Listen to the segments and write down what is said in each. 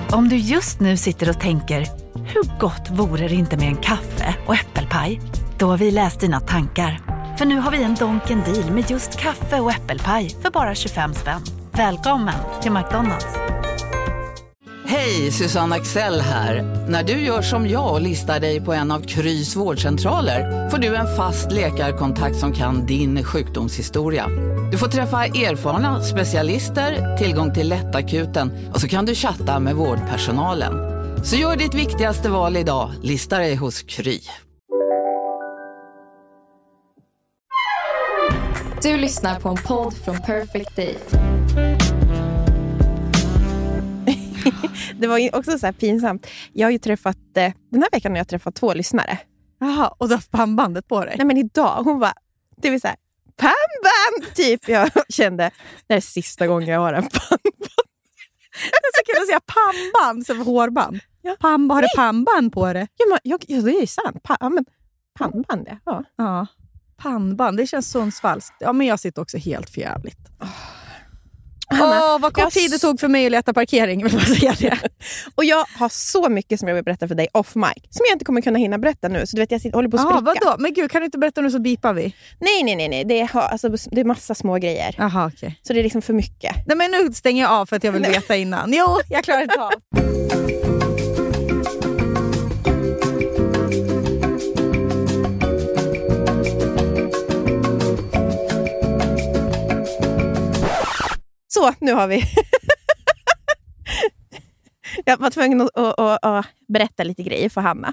Om du just nu sitter och tänker, hur gott vore det inte med en kaffe och äppelpaj? Då har vi läst dina tankar. För nu har vi en Donken deal med just kaffe och äppelpaj för bara 25 spänn. Välkommen till McDonald's. Hej, Susanne Axel här. När du gör som jag och listar dig på en av Krys vårdcentraler får du en fast läkarkontakt som kan din sjukdomshistoria. Du får träffa erfarna specialister, tillgång till lättakuten och så kan du chatta med vårdpersonalen. Så gör ditt viktigaste val idag, lista dig hos Kry. Du lyssnar på en podd från Perfect Day. Det var ju också så här pinsamt. Jag har ju träffat, den här veckan har jag träffat 2 lyssnare. Jaha, och du har pannbandet på dig? Nej, men idag, hon var, det vill säga, pannband! Typ, jag kände, det är sista gången jag har en pannband. Det är så kul att säga pannband som hårband. Ja. Har du pannband på det? Ja, det är ju sant. Pannband, ja. Ja, pannband, det känns Sundsvalls. Ja, men jag sitter också helt förjävligt. Vad kort tid det tog för mig att leta parkering, vill jag säga det. Och jag har så mycket som jag vill berätta för dig off mic, som jag inte kommer kunna hinna berätta nu. Så du vet, jag håller på att spricka. Vadå? Men gud, kan du inte berätta nu så bipar vi? Nej. Det är massa små grejer. Jaha, okej. Så det är liksom för mycket. Nej, men nu stänger jag av för att jag vill veta innan. Jo, jag klarar inte av. Så, nu har vi. Jag var tvungen att berätta lite grejer för Hanna.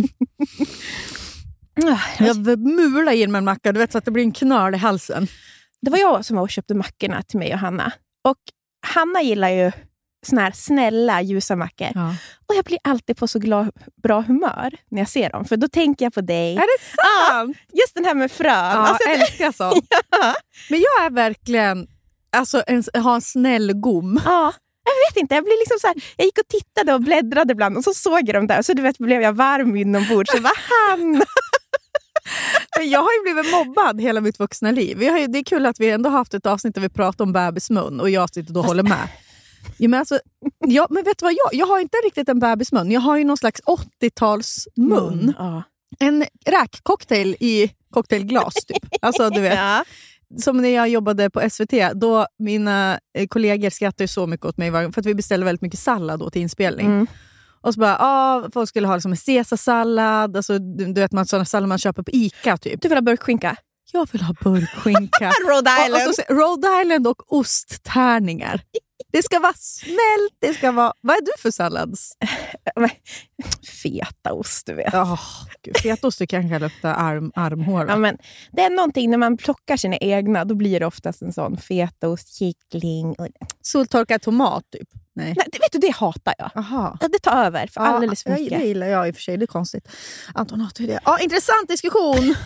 Jag mular in med en macka, du vet, så att det blir en knöl i halsen. Det var jag som var och köpte mackorna till mig och Hanna. Och Hanna gillar ju såna här snälla, ljusa mackor. Ja. Och jag blir alltid på så bra humör när jag ser dem. För då tänker jag på dig. Är det sant? Ja, just den här med frön. Ja, alltså, jag älskar sånt. Ja. Men jag är verkligen... Alltså, ha en snäll gom. Ja, jag vet inte. Jag blir liksom så här, jag gick och tittade och bläddrade ibland och så såg jag dem där. Så du vet, blev jag varm inombords. Så var han. Jag har ju blivit mobbad hela mitt vuxna liv. Det är kul att vi ändå har haft ett avsnitt där vi pratar om bebismun. Och jag sitter och håller med. Ja, men, alltså, men vet du vad? Jag har inte riktigt en bebismun. Jag har ju någon slags 80-talsmun. Ja. En räkcocktail i cocktailglas typ. Alltså du vet. Ja. Som när jag jobbade på SVT, då mina kollegor skrattade så mycket åt mig för att vi beställde väldigt mycket sallad då till inspelning. Och så bara, folk skulle ha liksom en caesarsallad, alltså du vet man sådana sallad man köper på Ica typ. Du vill ha burkskinka? Jag vill ha burkskinka. Rhode Island. Rhode Island och osttärningar. Det ska vara snällt, det ska vara... Vad är du för sallads? Fetaost, du vet. Fetaost du kanske lukta armhår. Ja, men det är någonting när man plockar sina egna, då blir det oftast en sån fetaost, kyckling. Och... Soltorkad tomat typ? Nej, vet du, det hatar jag. Aha. Det tar över för alldeles för mycket. Det gillar jag i och för sig, det är konstigt. Anton, har du det? Ja, intressant diskussion.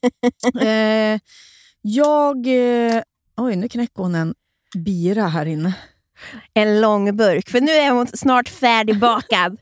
Oj, nu knäcker hon en bira här inne. En lång burk, för nu är hon snart färdigbakad.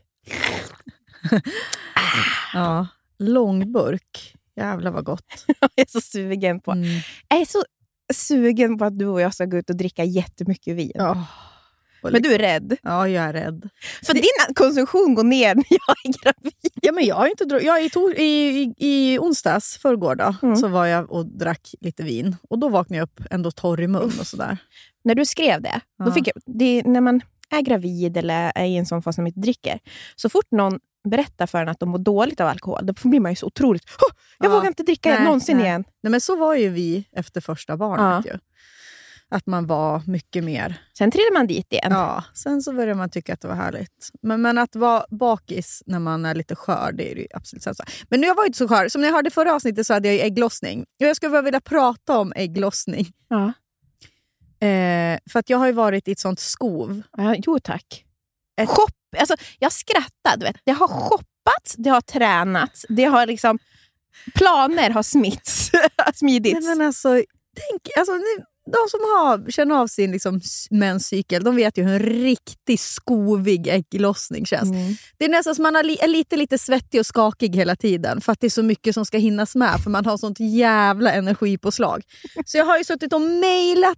Ja, lång burk. Jävlar vad gott. Jag är så sugen på. Jag är så sugen på att du och jag ska gå ut och dricka jättemycket vin. Men du är rädd. Ja, jag är rädd. För din konsumtion går ner när jag är gravid. Ja, men jag har inte i onsdags förrgår då, så var jag och drack lite vin. Och då vaknade jag upp ändå torr i mun och sådär. När du skrev det, då fick jag, när man är gravid eller är i en sån fas som inte dricker, så fort någon berättar för en att de mår dåligt av alkohol, då blir man ju så otroligt, jag vågar inte dricka någonsin igen. Nej, men så var ju vi efter första barnet ju. Att man var mycket mer. Sen trillade man dit igen. Ja, sen så började man tycka att det var härligt. Men att vara bakis när man är lite skör, det är ju absolut så. Men nu har jag varit så skör. Som ni hörde förra avsnittet så hade jag ju ägglossning. Och jag skulle vilja prata om ägglossning. Ja. För att jag har ju varit i ett sånt skov. Ja, jo tack. Alltså, jag skrattar, du vet. Det har shoppats, det har tränats, det har liksom... Planer har smidits. Nej, men alltså, de som känner av sin liksom, menscykel, de vet ju hur en riktigt skovig ägglossning känns. Det är nästan som man är lite svettig och skakig hela tiden för att det är så mycket som ska hinnas med för man har sånt jävla energipåslag. Så jag har ju suttit och mejlat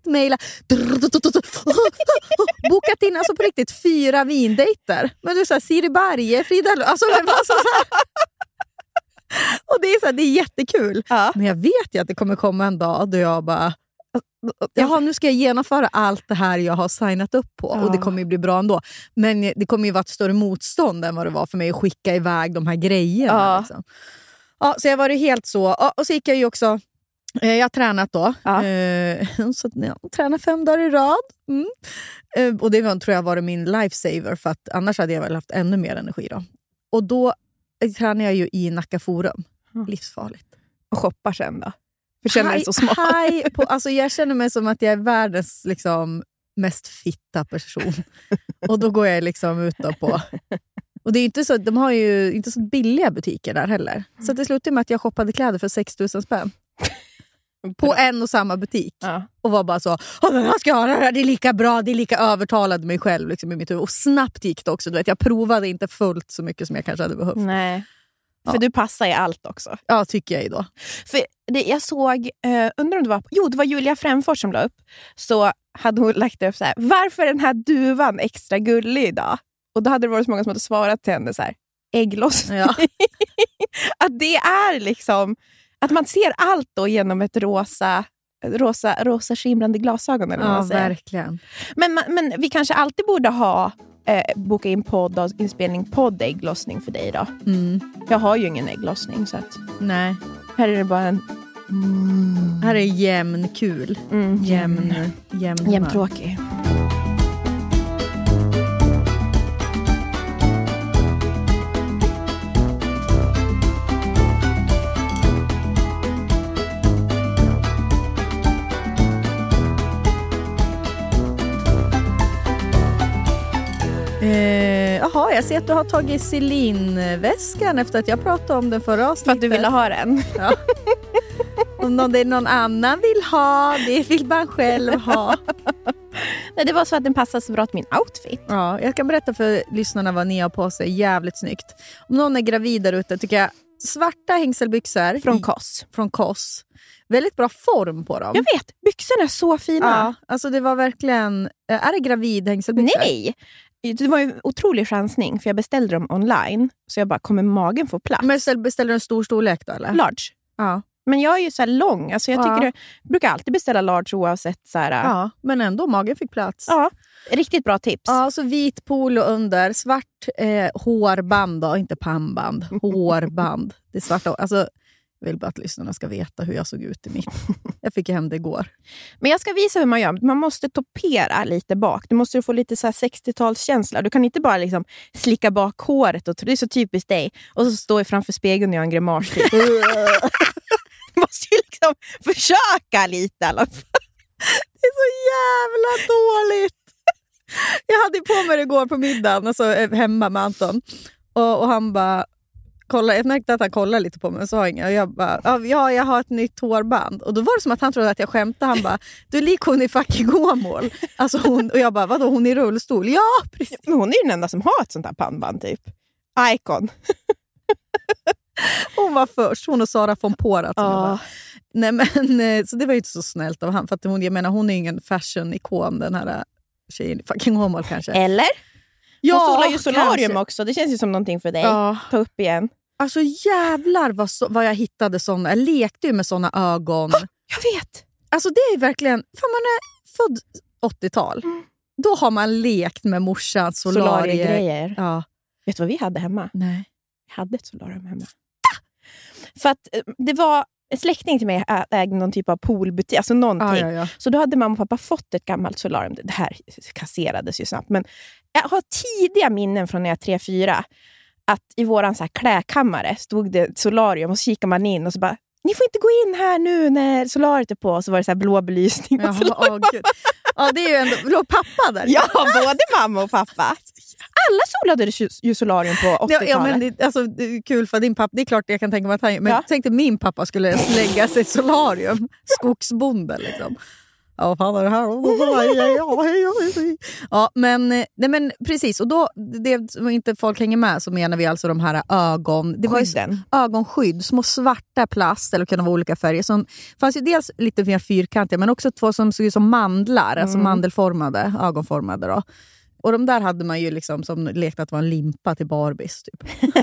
bokat in alltså på riktigt 4 vindejter. Men du sa Siri Berge, Frida, alltså det var så här. Och det är så här, det är jättekul. Ja. Men jag vet ju att det kommer komma en dag då jag bara nu ska jag genomföra allt det här jag har signat upp på och det kommer ju bli bra ändå. Men det kommer ju vara ett större motstånd än vad det var för mig att skicka iväg de här grejerna. Liksom. Ja, så jag var det helt så. Och så gick jag ju också, jag har tränat då. Så jag tränar 5 dagar i rad. Och det tror jag var min lifesaver för att annars hade jag väl haft ännu mer energi då. Och då tränar jag ju i Nacka Forum. Livsfarligt. Och shoppar sen då? För känner dig så smart. Alltså jag känner mig som att jag är världens liksom, mest fitta person. Och då går jag liksom ut på... Och det är inte så, de har ju inte så billiga butiker där heller. Så det slutade med att jag shoppade kläder för 6 000 spänn. På en och samma butik. Och var bara så, den här ska jag ha, det är lika bra, det är lika övertalad mig själv liksom, i mitt huvud. Och snabbt gick det också. Du vet, jag provade inte fullt så mycket som jag kanske hade behövt. Nej. För du passar i allt också. Ja, tycker jag ju då. För jag såg, undrar om det var... Jo, det var Julia Fränfors som la upp. Så hade hon lagt upp så här: varför är den här duvan extra gullig idag? Och då hade det varit så många som hade svarat till henne så här: ägglossning. Ja. Att det är liksom... Att man ser allt då genom ett rosa skimrande glasögon. Eller vad man säger. Verkligen. Men vi kanske alltid borde ha... boka in podd och inspelning ägglossning för dig då. Jag har ju ingen ägglossning så att... Nej. Här är det bara en... Här är jämn kul. Jämn tråkig. Jaha, jag ser att du har tagit Celine-väskan efter att jag pratade om den förra avsnittet. För att du ville ha den. Ja. Om det är någon annan vill ha, det vill man själv ha. Nej, det var så att den passade så bra till min outfit. Ja, jag kan berätta för lyssnarna vad ni har på sig. Jävligt snyggt. Om någon är gravid där ute tycker jag svarta hängselbyxor. Från Koss. Väldigt bra form på dem. Jag vet, byxorna är så fina. Ja, alltså det var verkligen... Är det gravid hängselbyxor? Nej! Det var ju en otrolig chansning för jag beställde dem online. Så jag bara, kommer magen få plats? Men beställde du en stor storlek då eller? Large. Ja. Men jag är ju så här lång. Alltså jag tycker brukar alltid beställa large oavsett så här. Ja, men ändå magen fick plats. Ja, riktigt bra tips. Ja, så vit polo under, svart hårband då, inte pannband. Hårband. Det är svart. Alltså jag vill bara att lyssnarna ska veta hur jag såg ut i mitt. Jag fick hem det igår. Men jag ska visa hur man gör. Man måste topera lite bak. Du måste få lite så här 60-talskänsla. Du kan inte bara liksom slicka bak håret. Och det är så typiskt dig. Och så står jag framför spegeln och gör en grimas. Du måste ju liksom försöka lite i alla fall. Det är så jävla dåligt. Jag hade på mig det igår på middagen. Alltså hemma med Anton. Och han bara... Jag märkte att han kollade lite på mig och sa inget. Och jag bara, jag har ett nytt hårband. Och då var det som att han trodde att jag skämtade. Han bara, du är lik hon i fucking Åmål. Alltså hon, och jag bara, vadå, hon är i rullstol? Ja, precis. Men hon är ju den enda som har ett sånt här pannband typ. Icon. Hon var först, hon och Sara von Porat. Nej men, så det var ju inte så snällt av han. För att hon är ingen fashion-ikon, den här tjejen i fucking Åmål kanske. Eller? Ja, hon solar ju solarium kanske. Också. Det känns ju som någonting för dig. Ja. Ta upp igen. Alltså jävlar vad jag hittade såna. Jag lekte ju med såna ögon. Jag vet. Alltså det är verkligen... För man är född 80-tal. Då har man lekt med morsans solariegrejer. Ja. Vet du vad vi hade hemma? Nej. Vi hade ett solarium hemma. För att det var... En släkting till mig ägde någon typ av poolbutik, alltså någonting. Ja. Så då hade mamma och pappa fått ett gammalt solarium. Det här kasserades ju snabbt. Men jag har tidiga minnen från när jag 3-4 att i våran så här kläkammare stod det ett solarium och så kikar man in och så bara, ni får inte gå in här nu när solariet är på. Och så var det så här blå belysning. Ja, det är ju ändå blå pappa där. Ja, både mamma och pappa. Alla solade ju solarium på 80-talet. Ja, men det är kul för din pappa. Det är klart jag kan tänka mig att han... Men jag tänkte min pappa skulle lägga sig solarium. Skogsbonde liksom. Ja, fan är det här? Ja, men precis. Och då, det som inte folk hänger med, så menar vi alltså de här ögonskydd, små svarta plast, eller kan vara olika färger. Som fanns ju dels lite mer fyrkantiga, men också två som såg ut som mandlar, alltså mandelformade, ögonformade då. Och de där hade man ju liksom som lekt att vara en limpa till Barbies typ.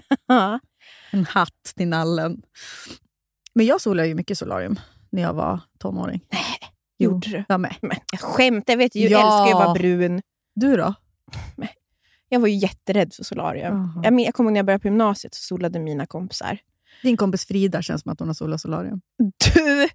En hatt till nallen. Men jag solade ju mycket solarium när jag var tonåring. Nej, gjorde du? Jag med. Men jag skämtar, jag vet ju, jag älskar ju att vara brun. Du då? Jag var ju jätterädd för solarium. Jag kommer när jag började på gymnasiet, så solade mina kompisar. Din kompis Frida känns som att hon har solat solarium. Du!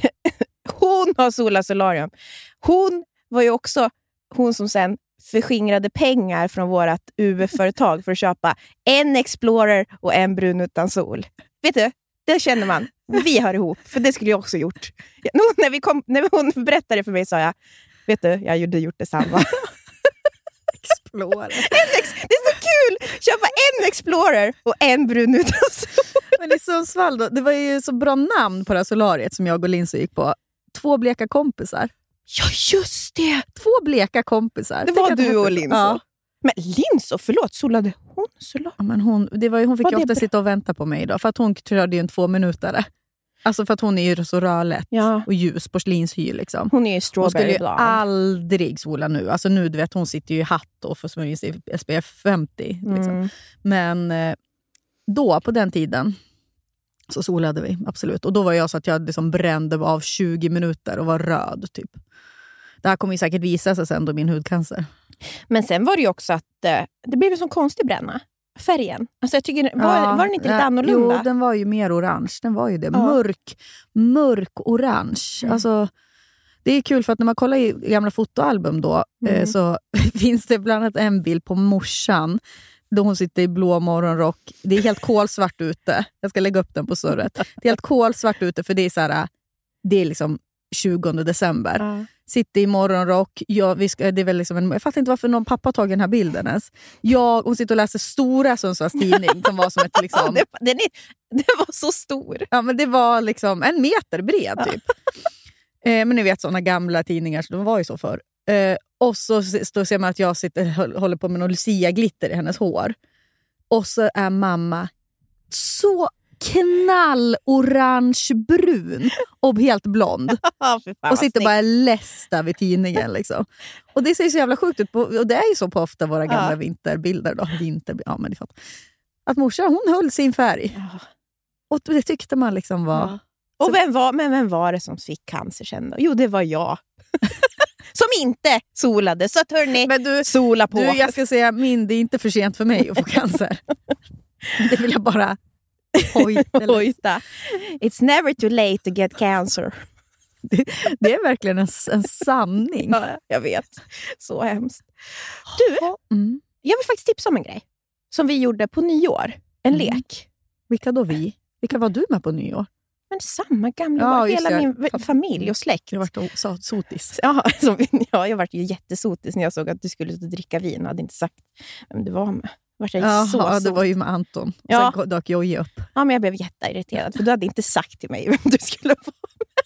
Hon har solat solarium. Hon var ju också hon som sen förskingrade pengar från vårt UV-företag för att köpa en Explorer och en brun utan sol. Vet du, det känner man. Vi hör ihop, för det skulle jag också gjort. När hon berättade för mig sa jag, vet du, jag hade gjort detsamma. Explorer. Det är så kul! Köpa en Explorer och en brun utan sol. Men i Sundsvall då, det var ju så bra namn på det här solariet som jag och Lindså gick på. 2 bleka kompisar. Ja, just det! 2 bleka kompisar. Det var du och Lindså. Ja. Men Lindså, förlåt, solade hon solarium? Ja, men hon fick ju ofta sitta och vänta på mig då, för att hon körde ju en 2-minutare. Alltså för att hon är ju så rödlätt och ljus, porslinshy liksom. Hon är ju strawberry blond. Hon skulle ju aldrig sola nu. Alltså nu, du vet, hon sitter ju i hatt och får smörja sig i SPF 50. Liksom. Men då, på den tiden, så solade vi, absolut. Och då var jag så att jag liksom brände av 20 minuter och var röd, typ. Det här kommer ju säkert visa sig sen då, min hudcancer. Men sen var det ju också att det blev en sån konstig bränna. Färgen. Alltså jag tycker, var den inte lite annorlunda? Jo, den var ju mer orange. Den var ju det. Mörk orange. Alltså, det är kul för att när man kollar i gamla fotoalbum då så finns det bland annat en bild på morsan då hon sitter i blå morgonrock. Det är helt kolsvart ute. Jag ska lägga upp den på surret. Det är helt kolsvart ute, för det är så här, det är liksom 20 december. Sitter i morgonrock. Det är väl liksom jag fattar inte varför någon pappa tagit den här bilden ens. Hon sitter och läser stora Sundsvalls tidning som var som ett liksom... Den var så stor. Ja, men det var liksom 1 meter bred typ. Men ni vet sådana gamla tidningar, så de var ju så förr. Och så ser man att jag håller på med någon Lucia-glitter i hennes hår. Och så är mamma så knallorange brun och helt blond. Och sitter bara lästa vid tidningen liksom. Och det ser så jävla sjukt ut och det är ju så på ofta våra gamla vinterbilder då. Men det fattar. Att morsan, hon höll sin färg. Och det tyckte man liksom var... Och vem var det som fick cancer sen då? Jo, det var jag. Som inte solade. Så att hörni, sola på. Jag ska säga, det är inte för sent för mig att få cancer. Det vill jag bara hojta. It's never too late to get cancer. Det är verkligen en sanning. Ja, jag vet. Så hemskt. Du, jag vill faktiskt tipsa om en grej. Som vi gjorde på nyår. En lek. Vilka då vi? Vilka var du med på nyår? Men samma gamla, hela min familj och släkt. Jag var sotis. Ja, jag var ju jättesotis när jag såg att du skulle dricka vin och hade inte sagt vem du var med. Det var ju med Anton. Och sen dök Joji upp. Ja, men jag blev jätteirriterad för du hade inte sagt till mig vem du skulle vara med.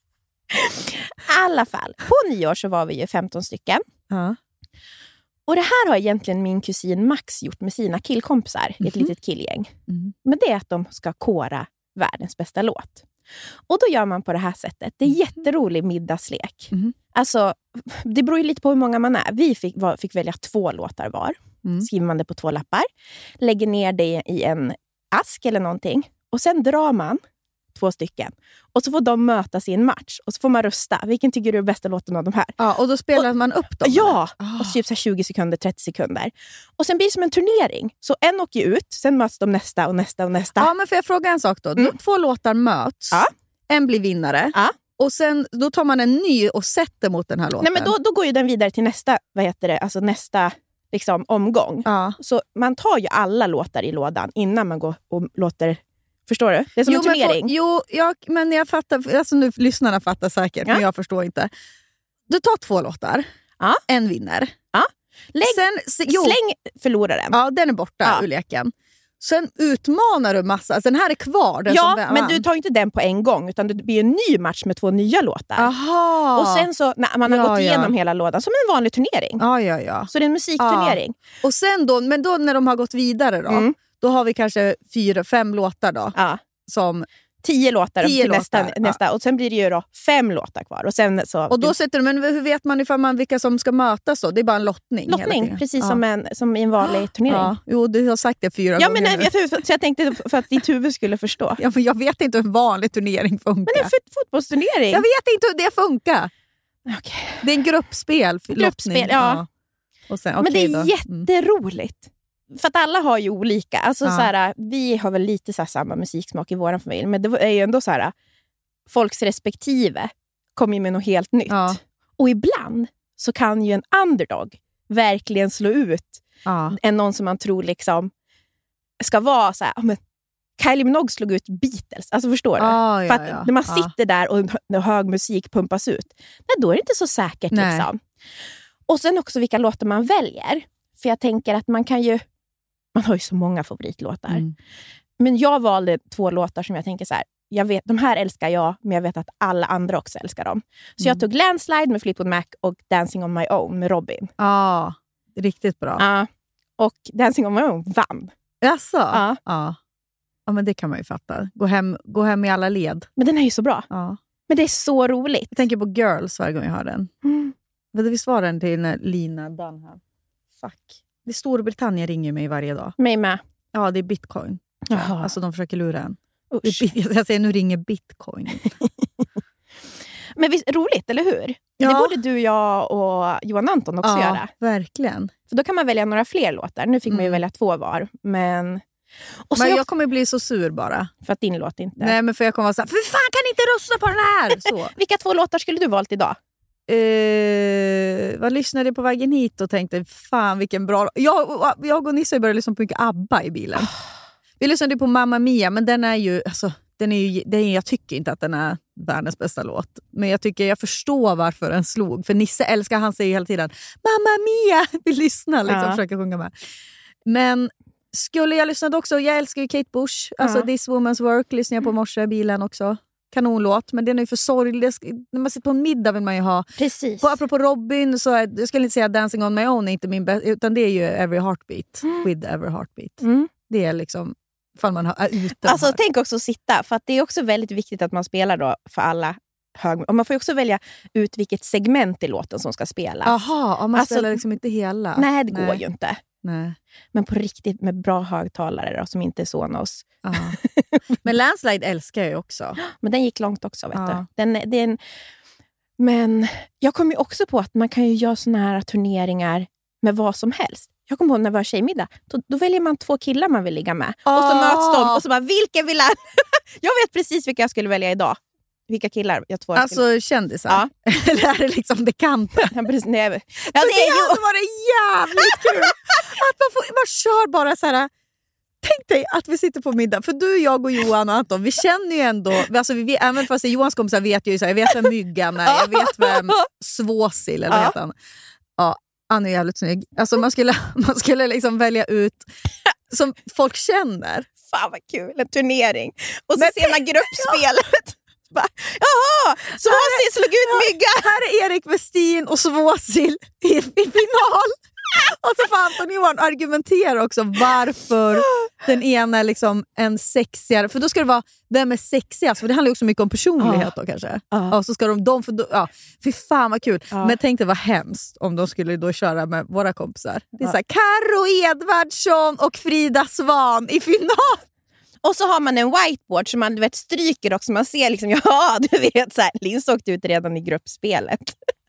I alla fall, på nyår så var vi ju 15 stycken. Ja. Och det här har egentligen min kusin Max gjort med sina killkompisar i ett litet killgäng. Men det är att de ska kora världens bästa låt. Och då gör man på det här sättet. Det är jätterolig middagslek. Alltså, det beror ju lite på hur många man är. Vi fick välja 2 låtar var. Skriver man det på 2 lappar. Lägger ner det i en ask eller någonting. Och sen drar man 2 stycken. Och så får de mötas i en match. Och så får man rösta. Vilken tycker du är bästa låten av de här? Ja, och då spelar man upp dem. Ja, och så typ så 20 sekunder, 30 sekunder. Och sen blir det som en turnering. Så en åker ut, sen möts de nästa och nästa och nästa. Ja, men får jag fråga en sak då? 2 låtar möts. Ja. En blir vinnare. Ja. Och sen då tar man en ny och sätter mot den här låten. Nej, men då går ju den vidare till nästa, alltså nästa liksom, omgång. Ja. Så man tar ju alla låtar i lådan innan man går och låter... Förstår du? Det är som en turnering. Men jag fattar. Alltså nu, lyssnarna fattar säkert, men jag förstår inte. Du tar 2 låtar. Ja. En vinner. Ja. Släng förloraren. Ja, den är borta ur leken. Sen utmanar du massa. Alltså, den här är kvar. Den ja, som men du tar inte den på en gång. Utan det blir en ny match med 2 nya låtar. Aha. Och sen så, när man har gått igenom hela lådan. Som en vanlig turnering. Ja. Så det är en musikturnering. Och sen då, men då när de har gått vidare då. Då har vi kanske 4-5 låtar då. Ja. Som 10 låtar till 10 låtar. nästa. Och sen blir det ju då 5 låtar kvar. Och, sen så, och då sätter du, men hur vet man ifall man vilka som ska mötas då? Det är bara en lottning. Lottning, precis som i en vanlig turnering. Ja. Jo, du har sagt det 4 gånger. Men så jag tänkte för att ditt huvud skulle förstå. Ja, men jag vet inte hur en vanlig turnering funkar. Men det är en fotbollsturnering. Jag vet inte hur det funkar. Okay. Det är en gruppspel. Gruppspel, ja. Och sen, men det är jätteroligt. För att alla har ju olika. Alltså, så här, vi har väl lite så här, samma musiksmak i vår familj. Men det är ju ändå så här, folks respektive kommer ju med något helt nytt. Ja. Och ibland så kan ju en underdog verkligen slå ut någon som man tror liksom ska vara så här. Men Kylie Minogue slog ut Beatles. Alltså förstår du? För att när man sitter där och hög musik pumpas ut. Då är det inte så säkert liksom. Och sen också vilka låtar man väljer. För jag tänker att man har ju så många favoritlåtar. Men jag valde 2 låtar som jag tänker så här. Jag vet, de här älskar jag, men jag vet att alla andra också älskar dem. Så jag tog Landslide med Fleetwood Mac och Dancing on my own med Robin. Ja, riktigt bra. Och Dancing on my own vann. Jaså? Ja, men det kan man ju fatta. Gå hem i alla led. Men den är ju så bra. Men det är så roligt. Jag tänker på Girls varje gång jag hör den. Visst var den till Lina Dunham? Fuck. Det är Storbritannien ringer mig varje dag. Mig med. Ja, det är Bitcoin. Alltså de försöker lura en. Jag säger nu ringer Bitcoin. Men visst, roligt, eller hur? Ja. Det borde du, jag och Johan Anton också göra. Verkligen. För då kan man välja några fler låtar. Nu fick man ju välja 2 var. Men jag kommer bli så sur bara. För att din låt inte... Nej, men för jag kommer vara så här, för fan kan ni inte rösta på den här? Så. Vilka 2 låtar skulle du valt idag? Vad lyssnade på vägen hit och tänkte, fan vilken bra... Jag och Nisse började lyssna på mycket ABBA i bilen. Vi lyssnade på Mamma Mia, men den är ju... Alltså, jag tycker inte att den är världens bästa låt. Men jag förstår varför den slog. För Nisse älskar, han säger hela tiden Mamma Mia! Vi lyssnar liksom, försöker sjunga med. Men skulle jag lyssna också, jag älskar ju Kate Bush. Alltså This Woman's Work lyssnar jag på morse i bilen också. Kanonlåt, men den är ju för sorglig. När man sitter på en middag vill man ju ha. Precis. Apropå Robin, så jag skulle inte säga Dancing on my own är inte min bästa, utan det är ju Every Heartbeat. With Every Heartbeat. Det är liksom, fall man är ute. Alltså tänk också sitta, för att det är också väldigt viktigt att man spelar då för alla och man får ju också välja ut vilket segment i låten som ska spelas. Jaha, man spelar liksom inte hela. Nej, det går ju inte. Nej. Men på riktigt med bra högtalare då, som inte är Sonos. Men Landslide älskar jag ju också. Men den gick långt också, vet du. Men jag kom ju också på att man kan ju göra såna här turneringar med vad som helst. Jag kom på när vi var tjejmiddag. Då väljer man 2 killar man vill ligga med. Och så möts de och så bara, vilka vill han? Jag vet precis vilka jag skulle välja idag. Vilka killar jag tror. Alltså kändisar? Ja. Eller är det liksom bekanta? Nej. Det hade varit jävligt kul. Att man kör bara så här. Tänk dig att vi sitter på middag. För du, jag och Johan och Anton, vi känner ju ändå, alltså även fast Johans kompisar vet ju så här, jag vet vem Myggan är, jag vet vem Svåsil eller vad heter han. Ja, han är jävligt snygg. Alltså man skulle liksom välja ut som folk känner. Fan vad kul, en turnering. Och så ser man gruppspelet. Jaha, Svåsil slog ut Myggan. Här är Erik Westin och Svåsil i final. Och så får Anton och Johan argumentera också varför den ena är liksom en sexigare. För då ska det vara, vem är sexigast? För det handlar ju också mycket om personlighet då kanske. Och så ska de fy fan vad kul. Men tänk dig vad hemskt om de skulle då köra med våra kompisar. Det är så här, Karo Edvardsson och Frida Svan i final. Och så har man en whiteboard som man stryker också. Man ser liksom, ja du vet så här, Lins åkte ut redan i gruppspelet.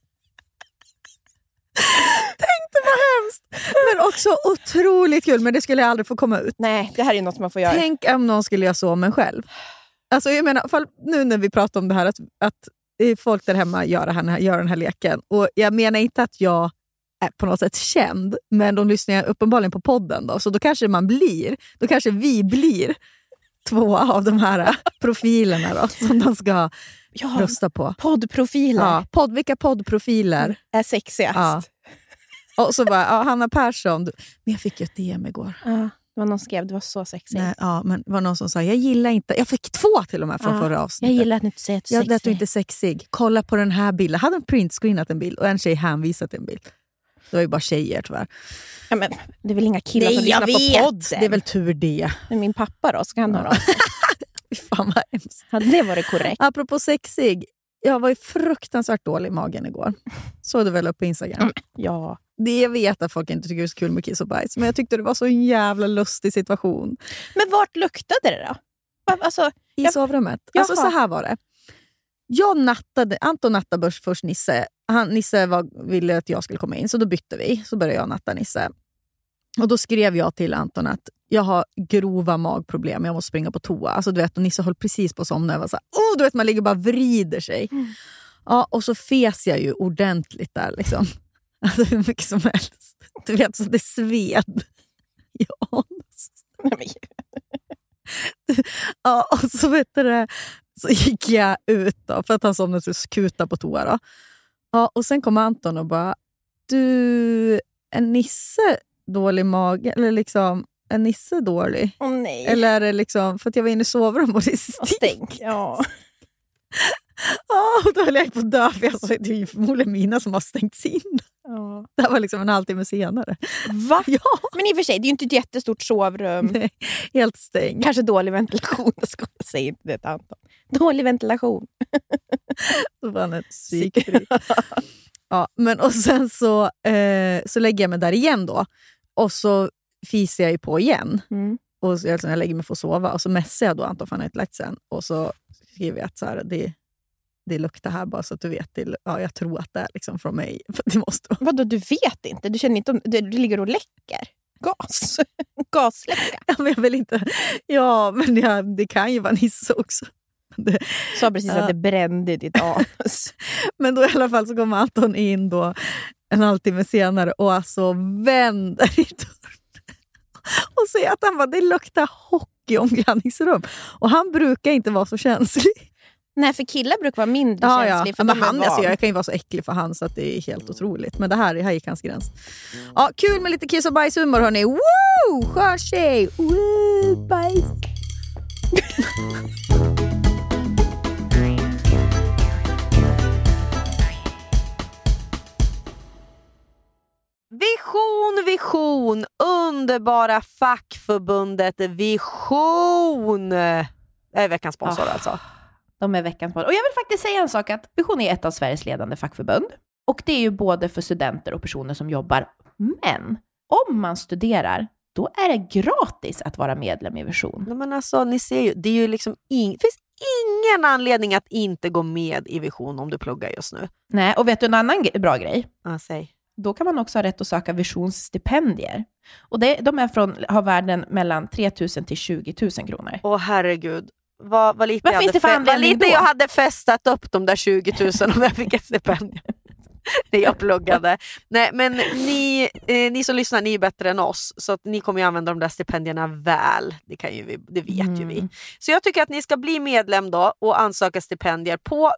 Tänkte vad hemskt. Men också otroligt kul. Men det skulle jag aldrig få komma ut. Nej, det här är något man får göra. Tänk om någon skulle göra så med själv. Alltså jag menar, nu när vi pratar om det här att folk där hemma gör den här leken. Och jag menar inte att jag är på något sätt känd. Men de lyssnar uppenbarligen på podden då. Så då kanske vi blir 2 av de här profilerna då, som de ska rösta på. Poddprofiler. Ja, vilka poddprofiler är sexigast? Ja. Och så bara, Hanna Persson. Men jag fick ju ett DM igår. Det var någon som skrev, det var så sexigt. Nej, ja, men det var någon som sa, jag gillar inte... Jag fick 2 till och med från förra avsnittet. Jag gillar att du inte säger att du är sexig. Att du inte är sexig. Kolla på den här bilden. Jag hade en printscreenat en bild och en tjej hänvisat en bild. Det var ju bara tjejer tyvärr. Ja, men det är väl inga killar som lyssnar på podden. Det är väl tur det. Men min pappa då, ska han ha då? Fan vad hemskt. Hade det varit korrekt? Apropå sexig. Jag var ju fruktansvärt dålig i magen igår. Såg du väl upp på Instagram? Ja. Det vet att folk inte tycker det är så kul med kiss och bajs. Men jag tyckte det var så en jävla lustig situation. Men vart luktade det då? Alltså, I sovrummet. Alltså så här var det. Anton nattade först Nisse. Nisse ville att jag skulle komma in, så då bytte vi. Så började jag natta Nisse. Och då skrev jag till Anton att jag har grova magproblem, jag måste springa på toa. Alltså du vet, och Nisse höll precis på att somna. Jag var så här, du vet, man ligger bara vrider sig. Ja, och så fes jag ju ordentligt där liksom. Alltså hur mycket som helst. Du vet, så det sved. Ja. Ja, och så vet du det, så gick jag ut då, för att han somnade så kuta på toa då. Ja, och sen kom Anton och bara, du, är Nisse dålig mage? Eller liksom, är Nisse dålig? Nej. Eller är det liksom, för att jag var inne i sovrum och det stänk. Ja. Ja, och då höll jag på att dö, för jag sa, det är ju förmodligen mina som har stängts in. Ja. Det var liksom en halvtimme senare. Va? Ja. Men i och för sig, det är ju inte ett jättestort sovrum. Nej, helt stängt. Kanske dålig ventilation, det ska jag säga inte det, Anton. Dålig ventilation. Då var han ett psykfri. Ja, men och sen så lägger jag mig där igen då. Och så fiser jag ju på igen. Och så jag lägger mig för att sova. Och så mässar jag då Anton, för han har inte lagt sen. Och så skriver jag att så här, det luktar här bara så att du vet. Jag tror att det är liksom från mig. För det måste. Vadå, du vet inte? Du känner inte om du ligger och läcker? Gas? Gasläcka? Ja, men jag vill inte. Ja, men det kan ju vara Nisse också. Sa precis att det brände ditt anus. Men då i alla fall så kommer Anton in då en halvtimme senare och alltså vänder i dörren och säger att han bara, det luktar hockey i omklädningsrum. Och han brukar inte vara så känslig. Nej, för killar brukar vara mindre känslig. För men alltså, jag kan ju vara så äcklig för han så att det är helt otroligt. Men det här gick hans gräns. Ja, kul med lite kiss och bajshumor, hörni. Woo! Skön tjej! Woo! Bajs! Vision, underbara fackförbundet Vision. är veckans sponsor alltså. De är veckans sponsor. Och jag vill faktiskt säga en sak, att Vision är ett av Sveriges ledande fackförbund. Och det är ju både för studenter och personer som jobbar. Men om man studerar, då är det gratis att vara medlem i Vision. Ja, men alltså, ni ser ju, det är ju liksom det finns ingen anledning att inte gå med i Vision om du pluggar just nu. Nej, och vet du en annan bra grej? Ja, säg. Då kan man också ha rätt att söka Visions stipendier. Och de har värden mellan 3 000 till 20 000 kronor. Åh herregud. Vad lite finns det för anledning då? Jag hade festat upp de där 20 000 om jag fick ett stipendium. När jag pluggade. Nej, men ni som lyssnar, ni är bättre än oss. Så att ni kommer ju använda de där stipendierna väl. Det vet ju vi. Så jag tycker att ni ska bli medlem då och ansöka stipendier på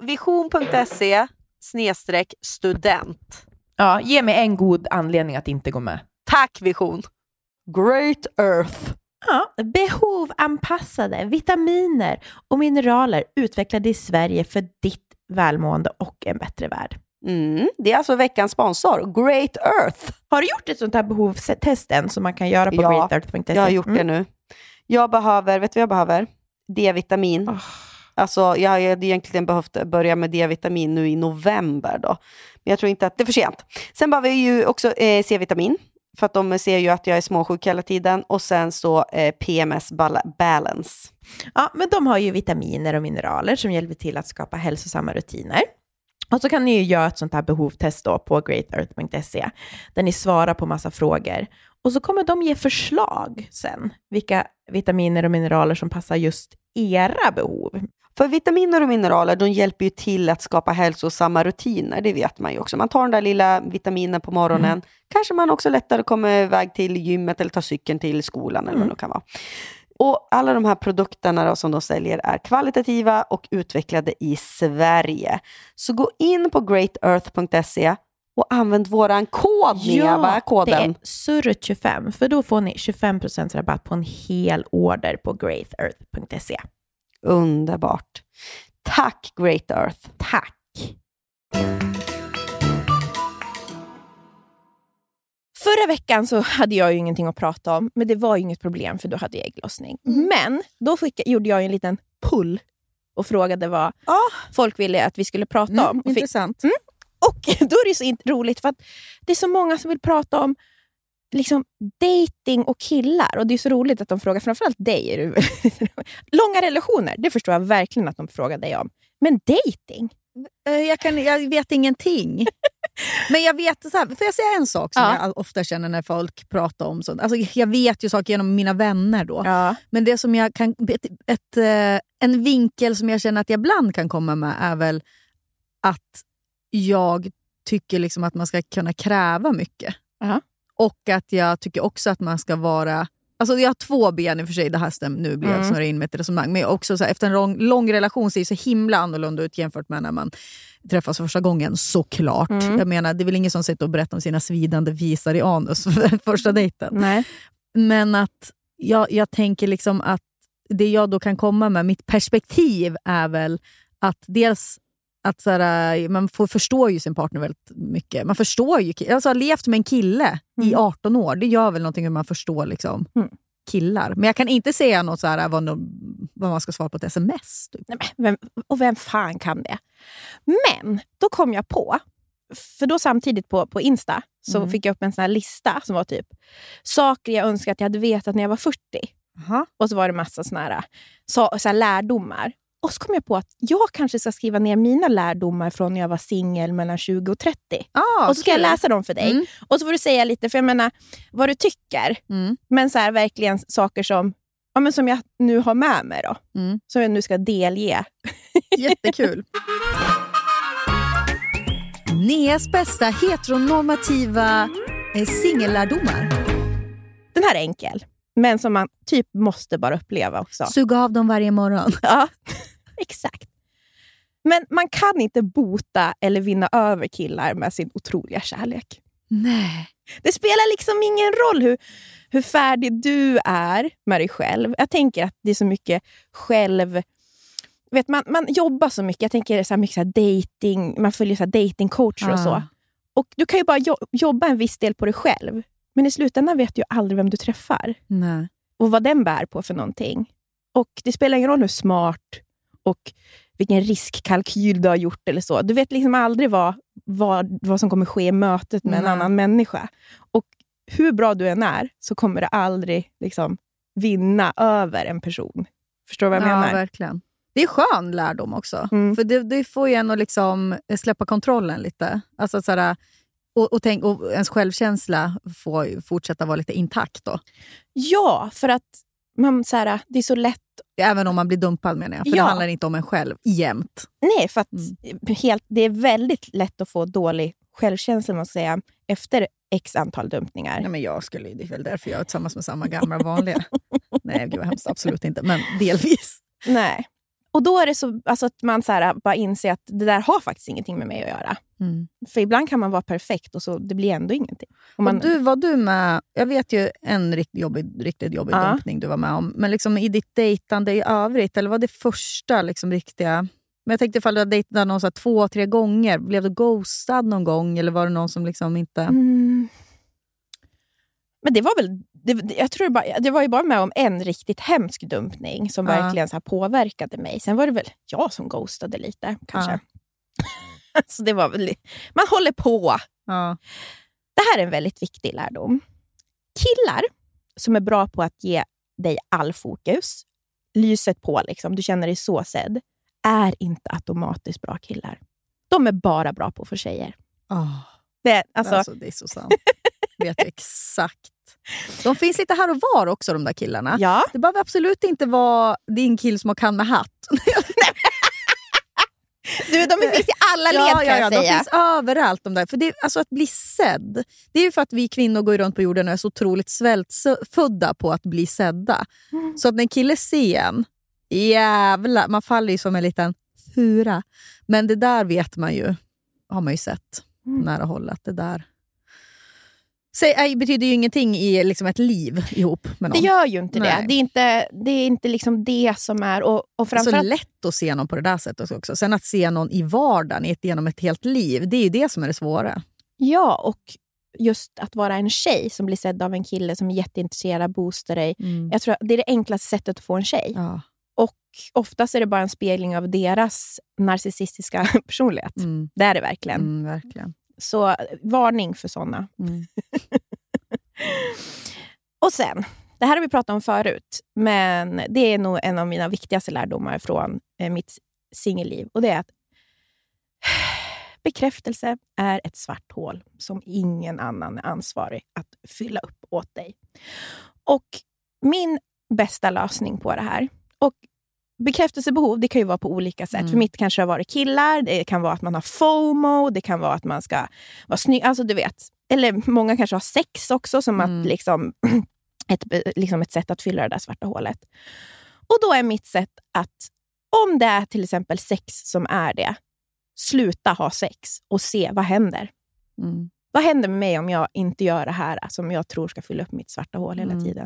vision.se/student. Ja, ge mig en god anledning att inte gå med. Tack Vision. Great Earth. Ja, behovanpassade vitaminer och mineraler utvecklade i Sverige för ditt välmående och en bättre värld. Det är alltså veckans sponsor, Great Earth. Har du gjort ett sånt här behovstest än som man kan göra på greatearth.se? Jag har gjort det nu. Jag behöver, vet du vad jag behöver? D-vitamin. Alltså jag hade egentligen behövt börja med D-vitamin nu i november då. Men jag tror inte att det är för sent. Sen behöver jag ju också C-vitamin. För att de ser ju att jag är småsjuk hela tiden. Och sen så PMS balance. Ja, men de har ju vitaminer och mineraler som hjälper till att skapa hälsosamma rutiner. Och så kan ni ju göra ett sånt här behovstest då på greatearth.se. Där ni svarar på massa frågor. Och så kommer de ge förslag sen. Vilka vitaminer och mineraler som passar just era behov. För vitaminer och mineraler, de hjälper ju till att skapa hälsosamma rutiner. Det vet man ju också. Man tar den där lilla vitaminen på morgonen. Kanske man också lättare kommer iväg till gymmet eller tar cykeln till skolan eller vad det kan vara. Och alla de här produkterna då, som de säljer är kvalitativa och utvecklade i Sverige. Så gå in på greatearth.se Och använd våran kod, Mia. Vad är koden? Det är surret25. För då får ni 25% rabatt på en hel order på greatearth.se. Underbart. Tack Great Earth. Tack. Förra veckan så hade jag ju ingenting att prata om. Men det var ju inget problem för då hade jag ägglossning. Men då gjorde jag en liten pull. Och frågade vad folk ville att vi skulle prata om. Intressant. Och då är det så roligt för att det är så många som vill prata om liksom dating och killar. Och det är så roligt att de frågar framförallt dig. Långa relationer, det förstår jag verkligen att de frågar dig om. Men dating? Jag vet ingenting. Men jag vet så här, får jag säga en sak som jag ofta känner när folk pratar om sånt. Alltså jag vet ju saker genom mina vänner då. Ja. Men det som jag kan en vinkel som jag känner att jag ibland kan komma med är väl att jag tycker liksom att man ska kunna kräva mycket. Och att jag tycker också att man ska vara... Alltså jag har 2 ben i och för sig, det här stämmer, nu blir jag snurra in med ett resonemang. Men också så här, efter en lång relation ser det så himla annorlunda ut jämfört med när man träffas första gången, såklart. Jag menar, det är väl ingen som sitter och berättar om sina svidande visar i anus första dejten. Nej. Men att jag tänker liksom att det jag då kan komma med, mitt perspektiv är väl att dels att så här, man förstår ju sin partner väldigt mycket. Man förstår ju, alltså har levt med en kille i 18 år. Det gör väl någonting hur man förstår liksom killar. Men jag kan inte säga något så här vad man ska svara på ett sms. Typ. Nej, vem fan kan det? Men då kom jag på, för då samtidigt på Insta så fick jag upp en sån här lista som var typ saker jag önskar att jag hade vetat när jag var 40. Och så var det massa såna här, så här lärdomar. Och så kom jag på att jag kanske ska skriva ner mina lärdomar från när jag var singel mellan 20 och 30. Och så ska jag läsa dem för dig. Och så får du säga lite, för jag menar, vad du tycker. Men så här verkligen saker som, men som jag nu har med mig då. Som jag nu ska delge. Jättekul. Neas bästa heteronormativa singellärdomar. Den här är enkel. Men som man typ måste bara uppleva också. Suga av dem varje morgon. Ja, exakt. Men man kan inte bota eller vinna över killar med sin otroliga kärlek. Nej. Det spelar liksom ingen roll hur färdig du är med dig själv. Jag tänker att det är så mycket själv... Vet, man jobbar så mycket. Jag tänker så här mycket så här dating. Man följer så här datingcoacher och så. Och du kan ju bara jobba en viss del på dig själv. Men i slutändan vet du ju aldrig vem du träffar. Nej. Och vad den bär på för någonting. Och det spelar ingen roll hur smart och vilken riskkalkyl du har gjort eller så. Du vet liksom aldrig vad som kommer ske i mötet med en annan människa. Och hur bra du än är så kommer du aldrig liksom vinna över en person. Förstår du vad jag menar? Ja, verkligen. Det är skön lärdom också. För det får ju en att liksom släppa kontrollen lite. Alltså sådär... Och ens självkänsla får fortsätta vara lite intakt då. Ja, för att man, så här, det är så lätt... Även om man blir dumpad menar jag. För det handlar inte om en själv jämt. Nej, för att det är väldigt lätt att få dålig självkänsla, man ska säga, efter x antal dumpningar. Nej, men det är väl därför jag är tillsammans med samma gamla vanliga. Nej, det var hemskt, absolut inte. Men delvis. Nej. Och då är det så alltså, att man så här, bara inser att det där har faktiskt ingenting med mig att göra. För ibland kan man vara perfekt och så det blir ändå ingenting. Och var du med, jag vet ju en riktigt jobbig dumpning du var med om. Men liksom i ditt dejtande i övrigt, eller var det första liksom riktiga... Men jag tänkte ifall du hade dejtat någon så här 2-3 gånger. Blev du ghostad någon gång? Eller var det någon som liksom inte... Men det var väl... Jag tror det var ju bara med om en riktigt hemsk dumpning som verkligen så här påverkade mig. Sen var det väl jag som ghostade lite, kanske. Så det var väl... Man håller på. Det här är en väldigt viktig lärdom. Killar som är bra på att ge dig all fokus, lyset på liksom, du känner dig så sedd, är inte automatiskt bra killar. De är bara bra på att få tjejer. Det är så sant. Vet jag exakt. De finns lite här och var också, de där killarna. Ja. Det behöver absolut inte vara din kill som kan med hatt. De finns i alla led, kan jag säga. De finns överallt, de där. För det, alltså att bli sedd, det är ju för att vi kvinnor går runt på jorden och är så otroligt svältfödda på att bli sedda. Så att när en kille ser en, man faller ju som en liten fura. Men det där vet man ju, har man ju sett. nära håll. Att det där betyder ju ingenting i liksom ett liv ihop med någon. Det gör ju inte det. Det är inte liksom det som är... Och framförallt... Det är så lätt att se någon på det där sättet också. Sen att se någon i vardagen genom ett helt liv, det är ju det som är det svåra. Ja, och just att vara en tjej som blir sedd av en kille som är jätteintresserad, boostar dig. Jag tror att det är det enklaste sättet att få en tjej. Ja. Och oftast är det bara en spegling av deras narcissistiska personlighet. Det är det verkligen. Verkligen. Så varning för sådana. Och sen, det här har vi pratat om förut, men det är nog en av mina viktigaste lärdomar från mitt singelliv. Och det är att bekräftelse är ett svart hål som ingen annan är ansvarig att fylla upp åt dig. Och min bästa lösning på det här, och bekräftelsebehov, det kan ju vara på olika sätt. För mitt kanske har varit killar, det kan vara att man har FOMO, det kan vara att man ska vara snygg, alltså du vet. Eller många kanske har sex också som att liksom ett sätt att fylla det där svarta hålet. Och då är mitt sätt att, om det är till exempel sex som är det, sluta ha sex och se vad händer. Vad händer med mig om jag inte gör det här som jag tror ska fylla upp mitt svarta hål hela tiden?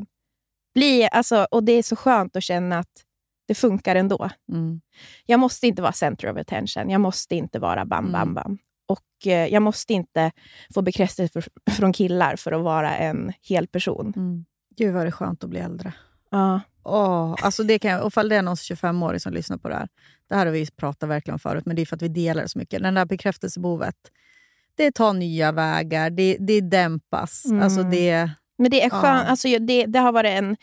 Och det är så skönt att känna att det funkar ändå. Jag måste inte vara center of attention. Jag måste inte vara bam, bam, bam. Och jag måste inte få bekräftelse från killar för att vara en hel person. Gud vad det är skönt att bli äldre. Ja. Alltså det kan, och fall det är någon 25-årig som lyssnar på det här. Det här har vi pratat verkligen om förut, men det är för att vi delar så mycket. Den där bekräftelsebehovet, det tar nya vägar. Det dämpas. Alltså det... Men det är skönt. Alltså det har varit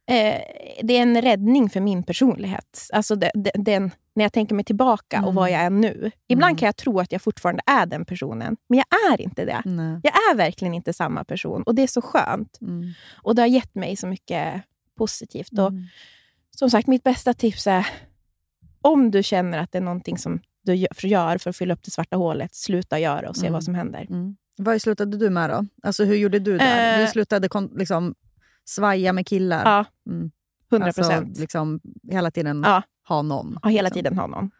det är en räddning för min personlighet. Alltså när jag tänker mig tillbaka och vad jag är nu. Ibland kan jag tro att jag fortfarande är den personen. Men jag är inte det. Nej. Jag är verkligen inte samma person. Och det är så skönt. Och det har gett mig så mycket positivt. Och som sagt, mitt bästa tips är, om du känner att det är någonting som du gör för att fylla upp det svarta hålet, sluta göra och se vad som händer. Vad slutade du med då? Alltså hur gjorde du där? Du slutade liksom svaja med killar. Ja, 100%. Alltså, liksom, hela tiden ha någon. Ja, hela tiden ha någon.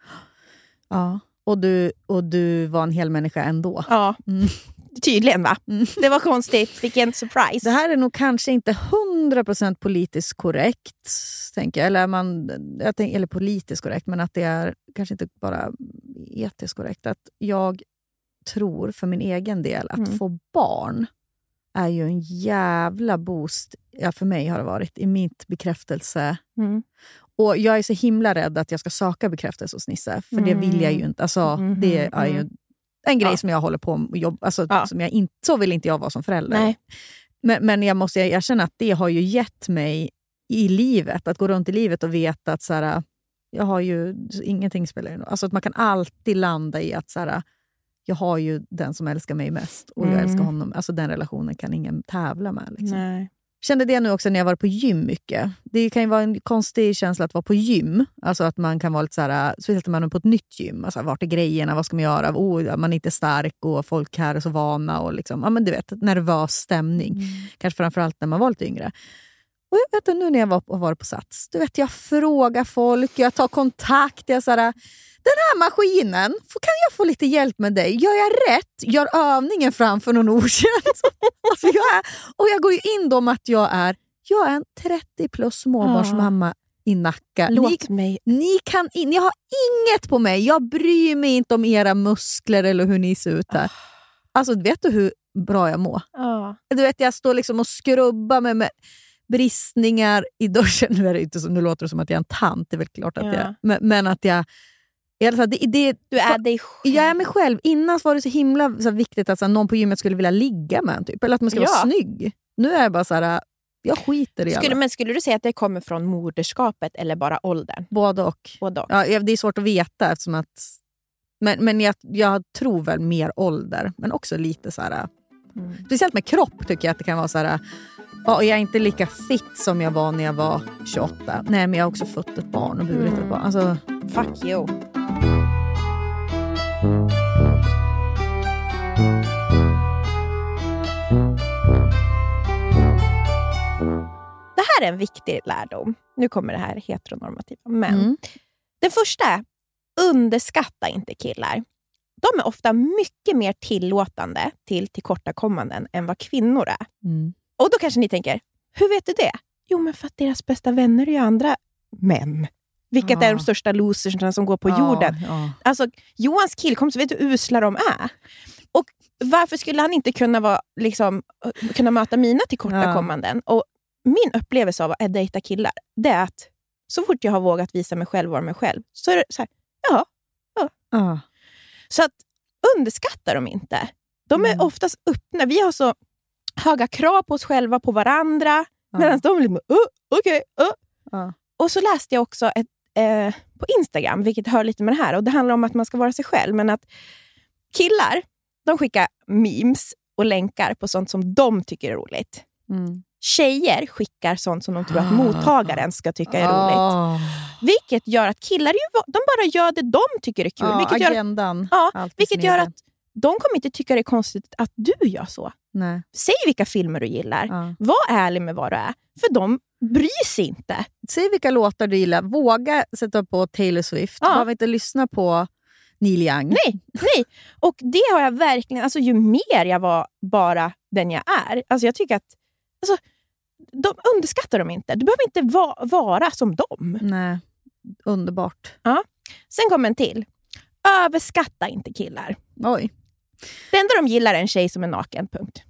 Ja. Och du var en hel människa ändå. Ja, tydligen va? Det var konstigt, vilken surprise. Det här är nog kanske inte 100% politiskt korrekt, tänker jag. Eller politiskt korrekt, men att det är kanske inte bara etiskt korrekt. Att jag tror för min egen del att få barn är ju en jävla boost. Ja, för mig har det varit i mitt bekräftelse. Och jag är så himla rädd att jag ska söka bekräftelse hos Nisse. För det vill jag ju inte. Alltså, det är ju en grej som jag håller på med jobb. Alltså, som jag inte, så vill inte jag vara som förälder. Nej. Men jag måste erkänna att det har ju gett mig i livet. Att gå runt i livet och veta att så här, jag har ju ingenting spelar in. Alltså att man kan alltid landa i att så här, jag har ju den som älskar mig mest. Och jag älskar honom. Alltså den relationen kan ingen tävla med. Liksom. Nej. Kände det nu också när jag var på gym mycket. Det kan ju vara en konstig känsla att vara på gym. Alltså att man kan vara lite så här, speciellt när man är på ett nytt gym. Alltså vart är grejerna, vad ska man göra? Man är inte stark och folk här är så vana. Och liksom, ja men du vet, nervös stämning. Kanske framförallt när man var lite yngre. Och jag vet nu när jag var på Sats. Du vet, jag frågar folk, jag tar kontakt. Jag så här, den här maskinen, kan jag få lite hjälp med dig? Gör jag rätt? Gör övningen framför någon okänd? Alltså jag går ju in då med att jag är en 30 plus småbarnsmamma i Nacka. Ni har inget på mig. Jag bryr mig inte om era muskler eller hur ni ser ut här. Alltså vet du hur bra jag mår? Du vet, jag står liksom och skrubbar med bristningar i duschen. Nu är det inte så, nu låter det som att jag är en tant. Det är väl klart att jag... Men att jag... Du är dig själv. Jag är mig själv. Innan var det så himla så viktigt att så, någon på gymmet skulle vilja ligga med en typ. Eller att man ska vara snygg. Nu är jag bara så här, jag skiter i alla. Men skulle du säga att det kommer från moderskapet eller bara åldern? Både och. Ja, det är svårt att veta eftersom att... Men jag tror väl mer ålder. Men också lite så här... Speciellt med kropp tycker jag att det kan vara så här... Ja, jag är inte lika fit som jag var när jag var 28. Nej, men jag har också fått ett barn och burit ett barn. Alltså, fuck you. Det här är en viktig lärdom. Nu kommer det här heteronormativa. Men den första är, underskatta inte killar. de är ofta mycket mer tillåtande till tillkortakommanden än vad kvinnor är. Och då kanske ni tänker, hur vet du det? Jo, men för att deras bästa vänner är ju andra män. Vilket är de största losersna som går på jorden. Alltså, Johans killkompis, vet du hur usla de är? Och varför skulle han inte kunna vara, liksom, kunna möta mina tillkortakommanden? Och min upplevelse av att dejta killar, det är att så fort jag har vågat visa mig själv, vara mig själv, så är det så här, Så att underskattar de inte. De är oftast öppna. Vi har så höga krav på oss själva, på varandra. Medan de är lite okej. Och så läste jag också på Instagram, vilket hör lite med det här. Och det handlar om att man ska vara sig själv. Men att killar, de skickar memes och länkar på sånt som de tycker är roligt. Tjejer skickar sånt som de tror att mottagaren ska tycka är roligt. Vilket gör att killar de bara gör det de tycker är kul. Vilket gör att de kommer inte tycka det är konstigt att du gör så. Nej. Säg vilka filmer du gillar. Var ärlig med vad du är. För de bryr sig inte. Säg vilka låtar du gillar. Våga sätta på Taylor Swift. Behöver inte lyssna på Neil Young. Nej. Och det har jag verkligen... Alltså, ju mer jag var bara den jag är. Alltså jag tycker att... Alltså, de underskattar dem inte. Du behöver inte vara som dem. Nej, underbart. Ja. Sen kommer en till. Överskatta inte killar. Oj. Det enda de gillar är en tjej som är naken, punkt.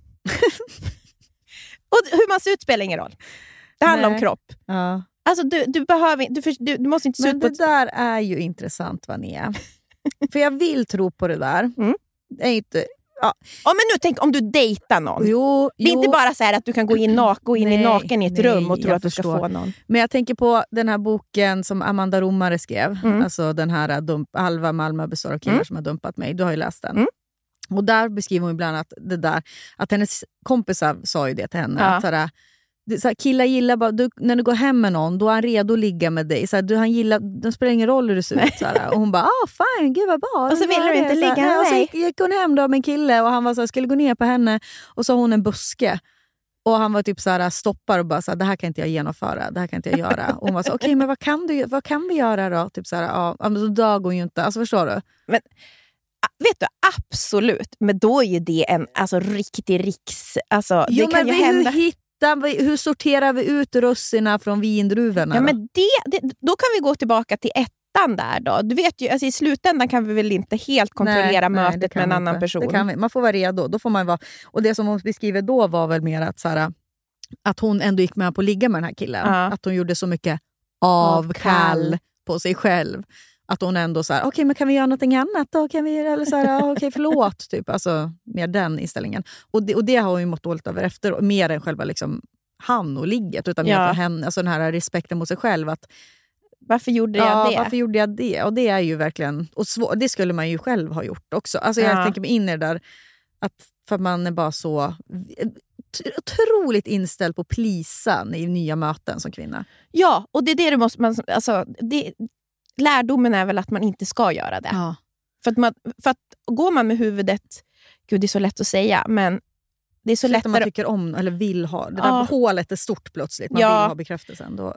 Och hur man ser ut spelar ingen roll. Det handlar om kropp. Ja. Alltså du måste inte se ut på... Men det där är ju intressant, Vania. För jag vill tro på det där. Det är inte... Ja, men nu tänk om du dejtar någon. Det är inte bara så här att du kan gå in i naken i ett rum och tro att du ska få någon. Men jag tänker på den här boken som Amanda Romare skrev. Alltså den här halva Malmö består av killar som har dumpat mig. Du har ju läst den. Och där beskriver hon ibland att det där, att hennes kompisar sa ju det till henne. Att såhär, killar gillar bara, när du går hem med någon, då är han redo att ligga med dig. Såhär, han gillar, det spelar ingen roll hur du ser ut. Såhär. Och hon bara, fine, gud vad bra. Och så vill du inte ligga med mig. Och så gick hon hem då med en kille och han var såhär, skulle gå ner på henne. Och så har hon en buske. Och han var typ såhär, stoppar och bara såhär, det här kan inte jag genomföra, det här kan inte jag göra. Och hon var så, okej, men vad kan vi göra då? Typ såhär, ja, men så dög hon ju inte. Alltså förstår du? Men vet du, absolut. Men då är ju det en riktig riks. Alltså, det kan ju hända. Hur sorterar vi ut russina från vindruvorna? Ja, men då kan vi gå tillbaka till ettan där då. Du vet ju, alltså i slutändan kan vi väl inte helt kontrollera mötet med en annan person. Det kan vi. Man får vara redo. Då får man vara. Och det som hon beskriver då var väl mer att, såhär, att hon ändå gick med på att ligga med den här killen. Att hon gjorde så mycket avkall på sig själv. Att hon ändå såhär, okej, men kan vi göra någonting annat då? Kan vi, eller såhär, okej, förlåt. Typ. Alltså, mer den inställningen. Och det har hon ju mått dåligt över efter. Mer än själva liksom, han och ligget. Utan mer för henne, alltså den här respekten mot sig själv. Att, varför gjorde jag det? Varför gjorde jag det? Och det är ju verkligen, och det skulle man ju själv ha gjort också. Alltså jag tänker mig in i det där, att för man är bara så otroligt inställd på plisa i nya möten som kvinna. Ja, och det är det du måste, lärdomen är väl att man inte ska göra det. Ja. För att går man med huvudet, gud det är så lätt att säga, men det är så lätt att man tycker om eller vill ha. Det där hålet är stort plötsligt. Man vill ha bekräftelsen då.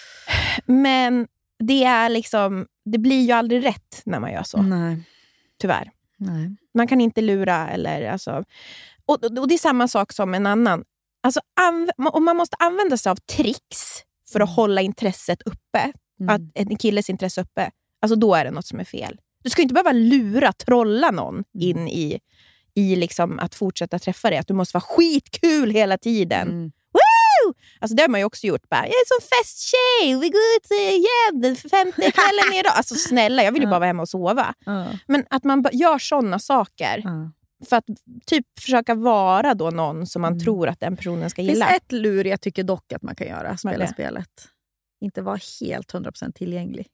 Men det är liksom, det blir ju aldrig rätt när man gör så. Nej. Tyvärr. Nej. Man kan inte lura eller alltså. Och det är samma sak som en annan. Alltså man måste använda sig av tricks för att hålla intresset uppe. Att en killes intresse uppe. Alltså då är det något som är fel. Du ska inte behöva trolla någon in i liksom att fortsätta träffa dig. Att du måste vara skitkul hela tiden. Woo! Alltså det har man ju också gjort. Bara, jag är som festtjej. Vi går ut igen 50 kvällen idag. Alltså snälla, jag vill ju bara vara hemma och sova. Men att man gör sådana saker. För att typ försöka vara då någon som man tror att den personen ska gilla. Det finns ett lur jag tycker dock att man kan göra. Spela spelet. Inte vara helt 100% tillgänglig.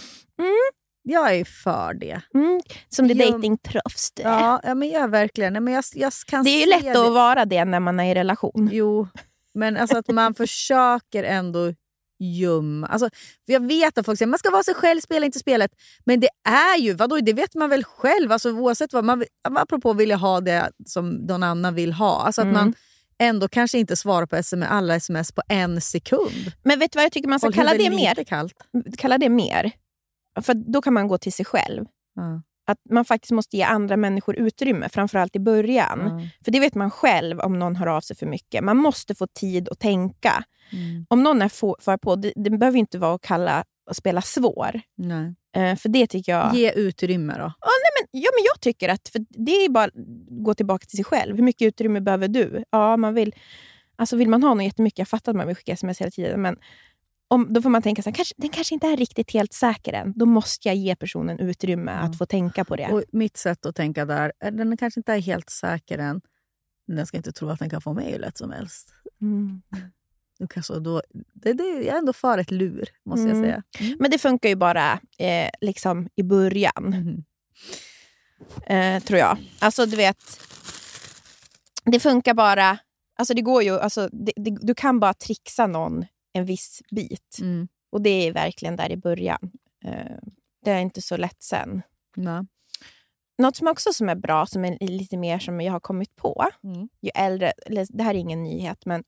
Jag är för det. Som det datingproffs. Ja, men jag är verkligen. Men jag kan det är ju lätt att vara det när man är i relation. Jo, men alltså att man försöker ändå Alltså, för jag vet att folk säger man ska vara sig själv, spela inte spelet. Men det är ju, det vet man väl själv. Alltså, oavsett vad man apropå vill jag ha det som någon annan vill ha. Alltså att man ändå kanske inte svarar på alla sms på en sekund. Men vet du vad jag tycker man ska kalla det mer? Kallt. Kalla det mer. För då kan man gå till sig själv. Att man faktiskt måste ge andra människor utrymme, framförallt i början. För det vet man själv om någon hör av sig för mycket. Man måste få tid att tänka. Om någon är för på, det behöver inte vara att spela svår. Nej. För det tycker jag... Ge utrymme då. Men jag tycker att för det är bara gå tillbaka till sig själv. Hur mycket utrymme behöver du? Ja, vill man ha något jättemycket, jag fattar att man vill skicka sms hela tiden, men då får man tänka så här, den kanske inte är riktigt helt säker än. Då måste jag ge personen utrymme att få tänka på det. Och mitt sätt att tänka där, den kanske inte är helt säker än. Den ska inte tro att den kan få mig lätt som helst. Jag är ändå för ett lur, måste jag säga. Men det funkar ju bara liksom i början. Tror jag. Alltså du vet, det funkar bara, alltså det går ju, alltså du kan bara trixa någon en viss bit. Och det är verkligen där i början. Det är inte så lätt sen. Nej. Något som också som är bra, som är lite mer som jag har kommit på. Ju äldre, det här är ingen nyhet, men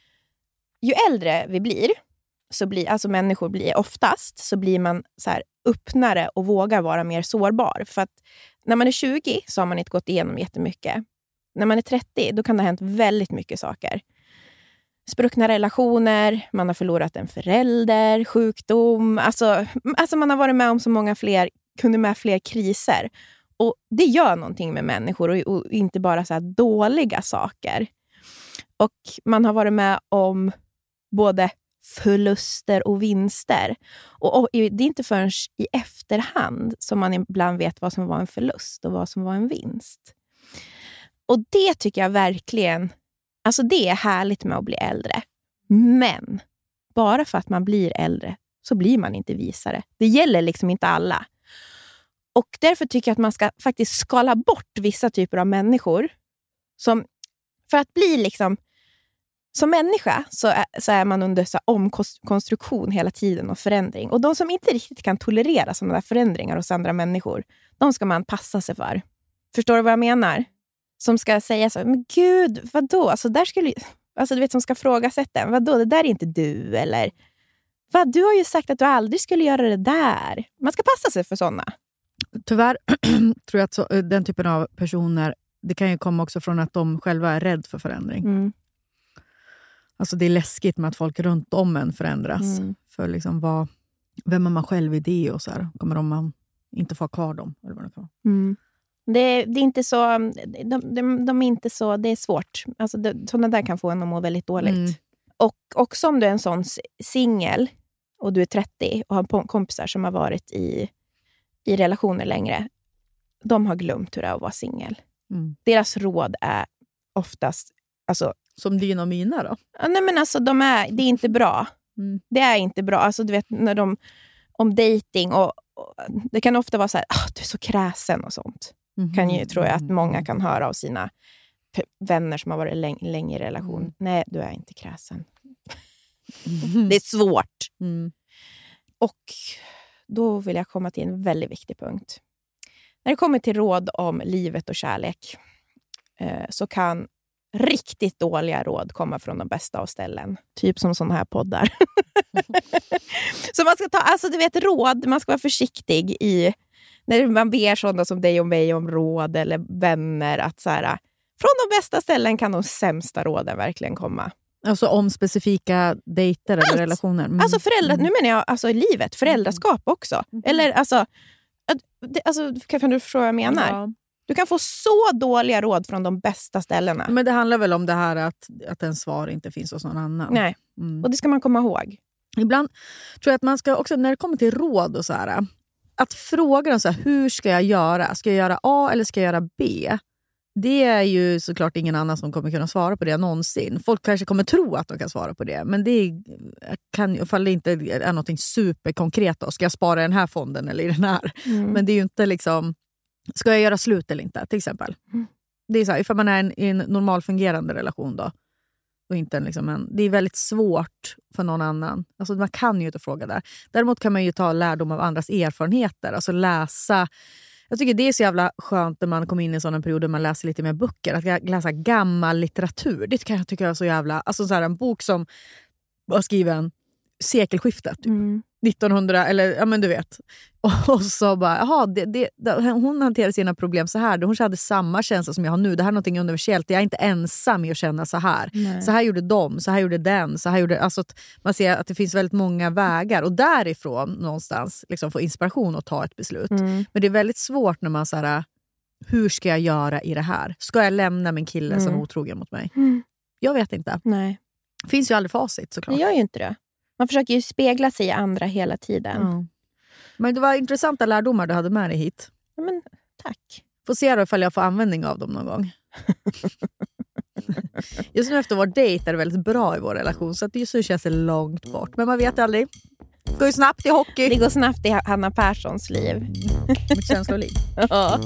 ju äldre vi blir, alltså människor blir oftast, så blir man så här öppnare och vågar vara mer sårbar. För att när man är 20 så har man inte gått igenom jättemycket. När man är 30, då kan det ha hänt väldigt mycket saker. Spruckna relationer, man har förlorat en förälder, sjukdom. Alltså man har varit med om så många fler kriser. Och det gör någonting med människor och inte bara så här dåliga saker. Och man har varit med om både förluster och vinster. Och det är inte förrän i efterhand som man ibland vet vad som var en förlust och vad som var en vinst. Och det tycker jag verkligen, alltså det är härligt med att bli äldre. Men bara för att man blir äldre så blir man inte visare. Det gäller liksom inte alla. Och därför tycker jag att man ska faktiskt skala bort vissa typer av människor. Som, för att bli liksom, som människa så är man under så omkonstruktion hela tiden och förändring. Och de som inte riktigt kan tolerera sådana där förändringar hos andra människor, de ska man passa sig för. Förstår du vad jag menar? Som ska säga så, men gud, vadå? Alltså där skulle, alltså du vet, som ska frågasätta en, vadå, det där är inte du, eller vad, du har ju sagt att du aldrig skulle göra det där. Man ska passa sig för sådana. Tyvärr tror jag att den typen av personer, det kan ju komma också från att de själva är rädd för förändring. Alltså det är läskigt med att folk runt om en förändras. För liksom vem är man själv i det och så här, kommer man inte få kvar dem eller vad det kan vara. Det är inte så, de är inte så, det är svårt. Alltså sådana där kan få en att må väldigt dåligt. Och också om du är en sån singel och du är 30 och har kompisar som har varit i relationer längre, de har glömt hur det är att vara singel. Deras råd är oftast, alltså, som dina och mina då? Nej men alltså det är inte bra. Det är inte bra. Alltså du vet när om dating och det kan ofta vara så här, du är så kräsen och sånt. Tror jag att många kan höra av sina vänner som har varit länge i relation. Nej, du är inte kräsen. Det är svårt. Och då vill jag komma till en väldigt viktig punkt. När det kommer till råd om livet och kärlek så kan riktigt dåliga råd komma från de bästa av ställen. Typ som sådana här poddar. Så man ska ta, alltså du vet, råd, man ska vara försiktig i när man ber sådana som dig och mig om råd eller vänner att så här, från de bästa ställen kan de sämsta råden verkligen komma. Alltså om specifika dejter eller relationer. Alltså föräldrar, nu menar jag alltså i livet, föräldraskap också. Eller alltså kan du förstå vad jag menar? Ja. Du kan få så dåliga råd från de bästa ställena. Men det handlar väl om det här att en svar inte finns hos någon annan. Nej, och det ska man komma ihåg. Ibland tror jag att man ska också, när det kommer till råd och så här, att fråga dem så här, hur ska jag göra? Ska jag göra A eller ska jag göra B? Det är ju såklart ingen annan som kommer kunna svara på det någonsin. Folk kanske kommer tro att de kan svara på det. Men det kan, ifall det inte är något superkonkret då. Ska jag spara i den här fonden eller i den här? Men det är ju inte liksom, ska jag göra slut eller inte, till exempel. Det är så här, ifall man är i en normal fungerande relation då. Och inte liksom det är väldigt svårt för någon annan. Alltså man kan ju inte fråga där. Däremot kan man ju ta lärdom av andras erfarenheter. Alltså läsa. Jag tycker det är så jävla skönt när man kommer in i sådana perioder man läser lite mer böcker. Att läsa gammal litteratur. Det kan jag tycka är så jävla. Alltså så här, en bok som var skriven sekelskiftet. 1900, eller ja men du vet. Och så bara, jaha, hon hanterar sina problem så här. Hon hade samma känsla som jag har nu. Det här är någonting universellt. Jag är inte ensam i att känna så här. Nej. Så här gjorde de, så här gjorde den, så här gjorde... Alltså man ser att det finns väldigt många vägar. Och därifrån någonstans liksom få inspiration att ta ett beslut. Men det är väldigt svårt när man så här, hur ska jag göra i det här? Ska jag lämna min kille som är otrogen mot mig? Jag vet inte. Nej. Finns ju aldrig facit såklart. Det gör ju inte det. Man försöker ju spegla sig i andra hela tiden. Ja. Men det var intressanta lärdomar du hade med dig hit. Ja, men tack. Får se då ifall jag får användning av dem någon gång. Just nu efter vår dejt är det väldigt bra i vår relation. Så att just nu känns det långt bort. Men man vet aldrig. Det går ju snabbt i hockey. Det går snabbt i Hanna Perssons liv. Mitt känsloliv. Ja.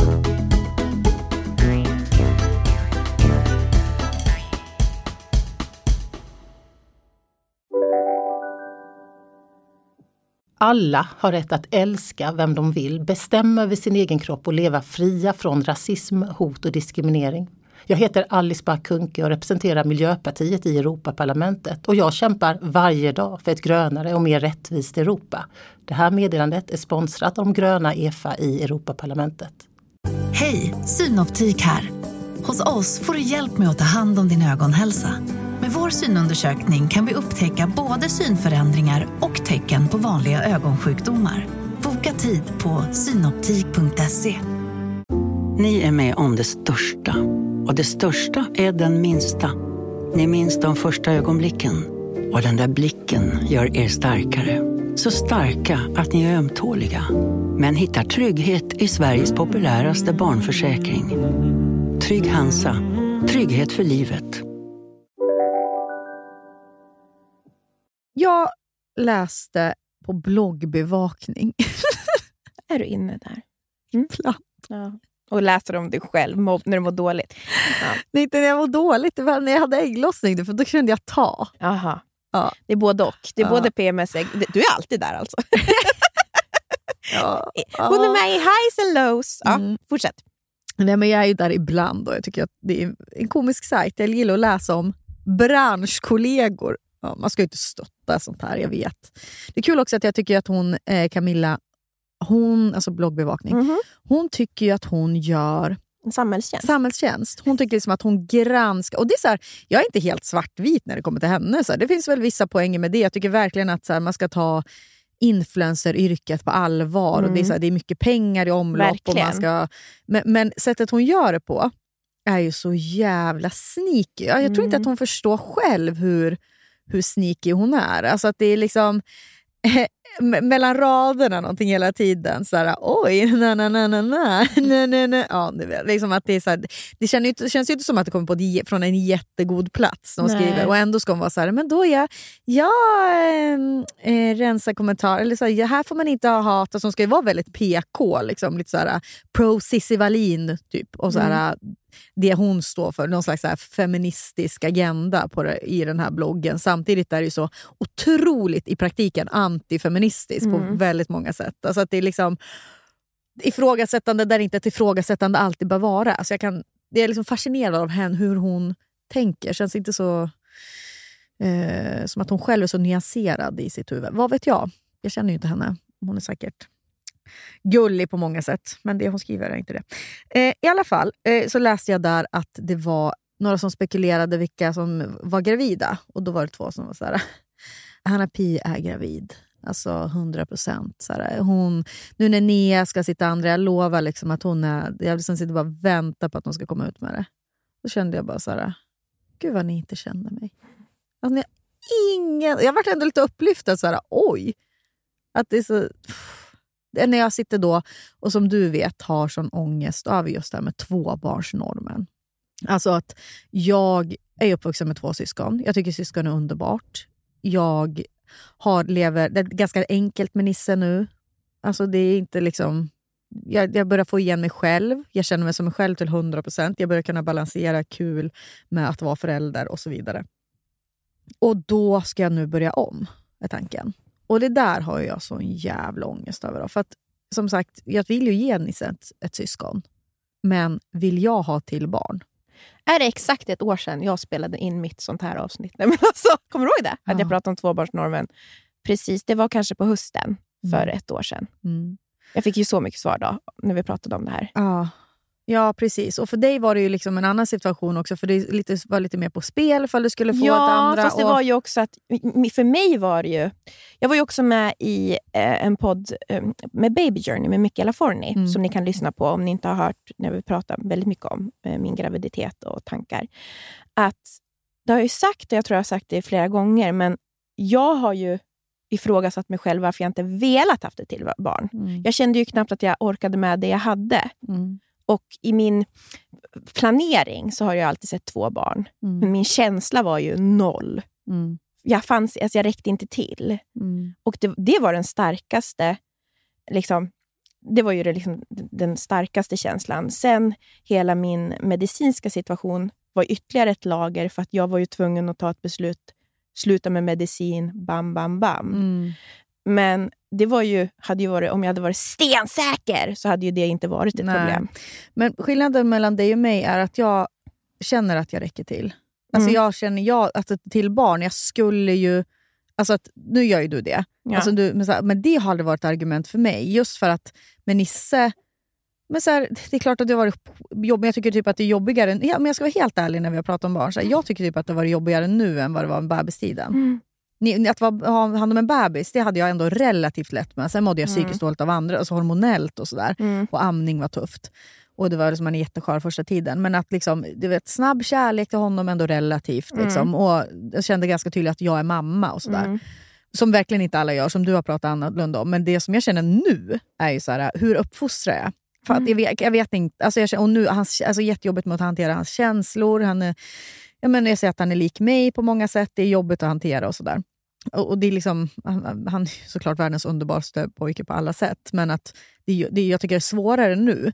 Alla har rätt att älska vem de vill, bestämma över sin egen kropp och leva fria från rasism, hot och diskriminering. Jag heter Alice Bah Kuhnke och representerar Miljöpartiet i Europaparlamentet och jag kämpar varje dag för ett grönare och mer rättvist Europa. Det här meddelandet är sponsrat av de gröna EFA i Europaparlamentet. Hej, Synoptik här. Hos oss får du hjälp med att ta hand om din ögonhälsa. Med vår synundersökning kan vi upptäcka både synförändringar och tecken på vanliga ögonsjukdomar. Boka tid på synoptik.se. Ni är med om det största. Och det största är den minsta. Ni minns de första ögonblicken. Och den där blicken gör er starkare. Så starka att ni är ömtåliga. Men hittar trygghet i Sveriges populäraste barnförsäkring. Trygg Hansa. Trygghet för livet. Jag läste på bloggbevakning. Är du inne där? Ibland. Ja. Och läser om dig själv när du mår dåligt. Ja. Det är inte när jag mår dåligt, det var när jag hade ägglossning. För då kunde jag ta. Aha. Ja. Det är både och. Det är både PMS ägg. Du är alltid där alltså. Ja. Hon är med i highs and lows. Ja, fortsätt. Nej, men jag är ju där ibland och jag tycker att det är en komisk sajt. Jag gillar att läsa om branschkollegor. Ja, man ska ju inte stötta sånt här, jag vet. Det är kul också att jag tycker att hon, Camilla, alltså bloggbevakning, hon tycker ju att hon gör samhällstjänst. Hon tycker liksom att hon granskar. Och det är så här, jag är inte helt svartvit när det kommer till henne. Så här, det finns väl vissa poänger med det. Jag tycker verkligen att så här, man ska ta influenceryrket på allvar. Och det är, så här, det är mycket pengar i omlopp. Och man ska, men sättet hon gör det på är ju så jävla sneaky. Jag tror inte att hon förstår själv hur sneaky hon är. Alltså att det är liksom mellan raderna någonting hela tiden så här, oj, ja, det vet, liksom att det är så här, det känns ju inte som att det kommer från en jättegod plats när hon skriver, och ändå ska hon vara så här, men då jag rensar kommentar eller så här, här får man inte ha hat, och som ska ju vara väldigt PK liksom, lite så här pro Cissi Wallin typ, och så här det hon står för, någon slags så här feministisk agenda i den här bloggen. Samtidigt är det ju så otroligt i praktiken antifeministiskt på väldigt många sätt. Alltså att det är liksom ifrågasättande där inte ett ifrågasättande alltid bör vara. Alltså det är liksom fascinerad av henne, hur hon tänker. Känns inte så som att hon själv är så nyanserad i sitt huvud. Vad vet jag? Jag känner ju inte henne. Hon är säkert gullig på många sätt, men det hon skriver är inte det. I alla fall så läste jag där att det var några som spekulerade vilka som var gravida, och då var det 2 som var så här: Hanna Pi är gravid, alltså 100%. Så här, hon, nu när Nia ska sitta andra, jag lovar liksom att hon är, jag liksom sitter bara och väntar på att hon ska komma ut med det. Då kände jag bara så här: gud vad ni inte känner mig. Alltså, jag varit ändå lite upplyftad så här, oj, att det är så. När jag sitter då och som du vet har sån ångest över just det här med 2-barnsnormen. Alltså att jag är uppvuxen med 2 syskon. Jag tycker syskon är underbart. Jag lever det är ganska enkelt med Nisse nu. Alltså det är inte liksom, jag börjar få igen mig själv. Jag känner mig som mig själv till 100%. Jag börjar kunna balansera kul med att vara förälder och så vidare. Och då ska jag nu börja om, är tanken. Och det där har jag så en jävla ångest över. För att som sagt, jag vill ju ge Nisse ett syskon. Men vill jag ha till barn? Är det exakt 1 år sedan jag spelade in mitt sånt här avsnitt? Nej, men alltså, kommer du ihåg det? Att jag pratade om 2-barnsnormen precis. Det var kanske på hösten för 1 år sedan. Jag fick ju så mycket svar då när vi pratade om det här. Ja, precis. Och för dig var det ju liksom en annan situation också. För det var lite mer på spel för att du skulle få ett andra. Ja, fast det var ju också att... För mig var det ju... Jag var ju också med i en podd med Baby Journey med Michaela Forni. Som ni kan lyssna på om ni inte har hört när vi pratar väldigt mycket om min graviditet och tankar. Att det har jag ju sagt, och jag tror jag har sagt det flera gånger, men jag har ju ifrågasatt mig själv varför jag inte velat haft ett till barn. Jag kände ju knappt att jag orkade med det jag hade. Och i min planering så har jag alltid sett 2 barn. Men min känsla var ju 0. Jag räckte inte till. Och det var den starkaste liksom, det var ju den starkaste känslan. Sen hela min medicinska situation var ytterligare ett lager, för att jag var ju tvungen att ta ett beslut, sluta med medicin, bam, bam, bam. Men det var ju, hade ju varit, om jag hade varit stensäker så hade ju det inte varit ett problem. Men skillnaden mellan dig och mig är att jag känner att jag räcker till. Alltså jag känner att till barn, jag skulle ju, alltså att nu gör ju du det. Ja. Alltså men det har aldrig varit ett argument för mig. Just för att med Nisse, men så här, det är klart att det har varit jobbigt. Jag tycker typ att det är jobbigare, men jag ska vara helt ärlig när vi har pratat om barn. Så här, jag tycker typ att det var jobbigare nu än vad det var med bebistiden. Att ha hand om en bebis, det hade jag ändå relativt lätt med. Sen mådde jag psykiskt dåligt av andra, alltså hormonellt och sådär. Och amning var tufft. Och det var liksom en jätteskör första tiden. Men att liksom, du vet, snabb kärlek till honom ändå relativt. Liksom. Och jag kände ganska tydligt att jag är mamma och sådär. Som verkligen inte alla gör, som du har pratat annorlunda om. Men det som jag känner nu är ju så här, hur uppfostrar jag? För att jag vet inte, alltså jag känner, och nu alltså jättejobbigt med att hantera hans känslor. Jag säger att han är lik mig på många sätt. Det är jobbigt att hantera och sådär. Och det är liksom, han är såklart världens underbaraste pojke på alla sätt. Men att jag tycker det är svårare nu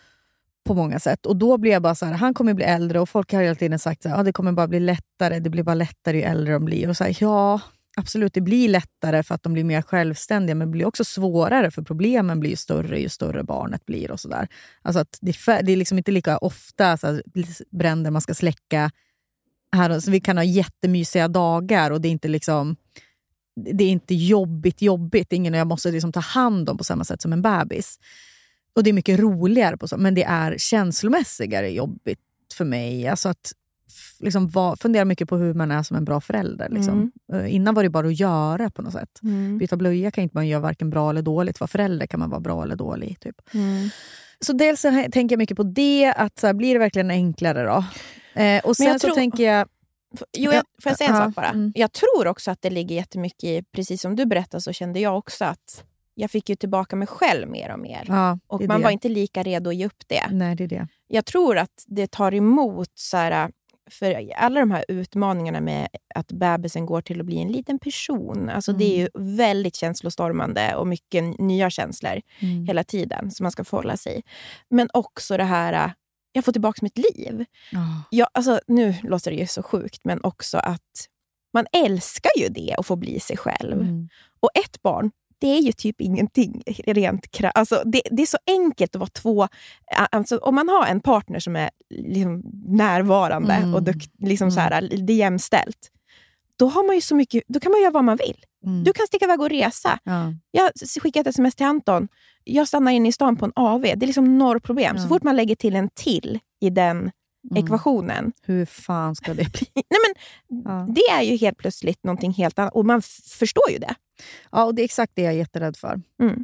på många sätt. Och då blir jag bara så här, han kommer bli äldre och folk har hela tiden sagt så här, det kommer bara bli lättare. Det blir bara lättare ju äldre de blir. Och så här, ja, absolut, det blir lättare för att de blir mer självständiga. Men det blir också svårare för problemen blir ju större barnet blir och sådär. Alltså att det är liksom inte lika ofta så här, bränder man ska släcka här. Så vi kan ha jättemysiga dagar och det är inte liksom, det är inte jobbigt. Det är ingen jag måste liksom ta hand om på samma sätt som en bebis. Och det är mycket roligare på så, men det är känslomässigare jobbigt för mig. Alltså att liksom fundera mycket på hur man är som en bra förälder. Liksom. Innan var det bara att göra på något sätt. Byta blöja kan inte man göra varken bra eller dåligt. Vara förälder kan man vara bra eller dålig. Typ. Så dels så tänker jag mycket på det. Att så här, blir det verkligen enklare då? Och sen så tänker jag... får jag säga en sak bara? Jag tror också att det ligger jättemycket i, precis som du berättade så kände jag också att jag fick ju tillbaka mig själv mer och mer. Ja, och man var inte lika redo att ge upp det. Nej, det är det. Jag tror att det tar emot så här, för alla de här utmaningarna med att bebisen går till att bli en liten person. Alltså det är ju väldigt känslostormande och mycket nya känslor hela tiden som man ska förhålla sig. Men också det här, jag får tillbaka mitt liv. Alltså, nu låter det ju så sjukt, men också att man älskar ju det att få bli sig själv. Och ett barn, det är ju typ ingenting rent alltså det är så enkelt att vara 2. Alltså om man har en partner som är liksom närvarande och liksom så här, det är jämställt. Då har man ju så mycket, då kan man göra vad man vill. Du kan sticka iväg och resa. Jag skickar ett sms till Anton. Jag stannar in i stan på en AV. Det är liksom några problem. Så fort man lägger till en till i den ekvationen. Hur fan ska det bli? Nej, men det är ju helt plötsligt någonting helt annat. Och man förstår ju det. Ja, och det är exakt det jag är jätterädd för.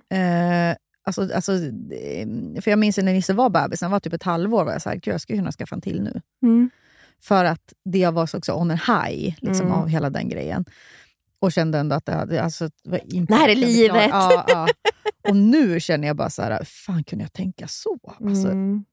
Alltså, för jag minns när Nisse var bebis, han var typ ett halvår, var jag så här, jag ska kunna skaffa en till nu. För att det var också on a high liksom, av hela den grejen. Och kände ändå att det hade, alltså, det här är livet. Ja. Och nu känner jag bara så här, fan kunde jag tänka så? Alltså,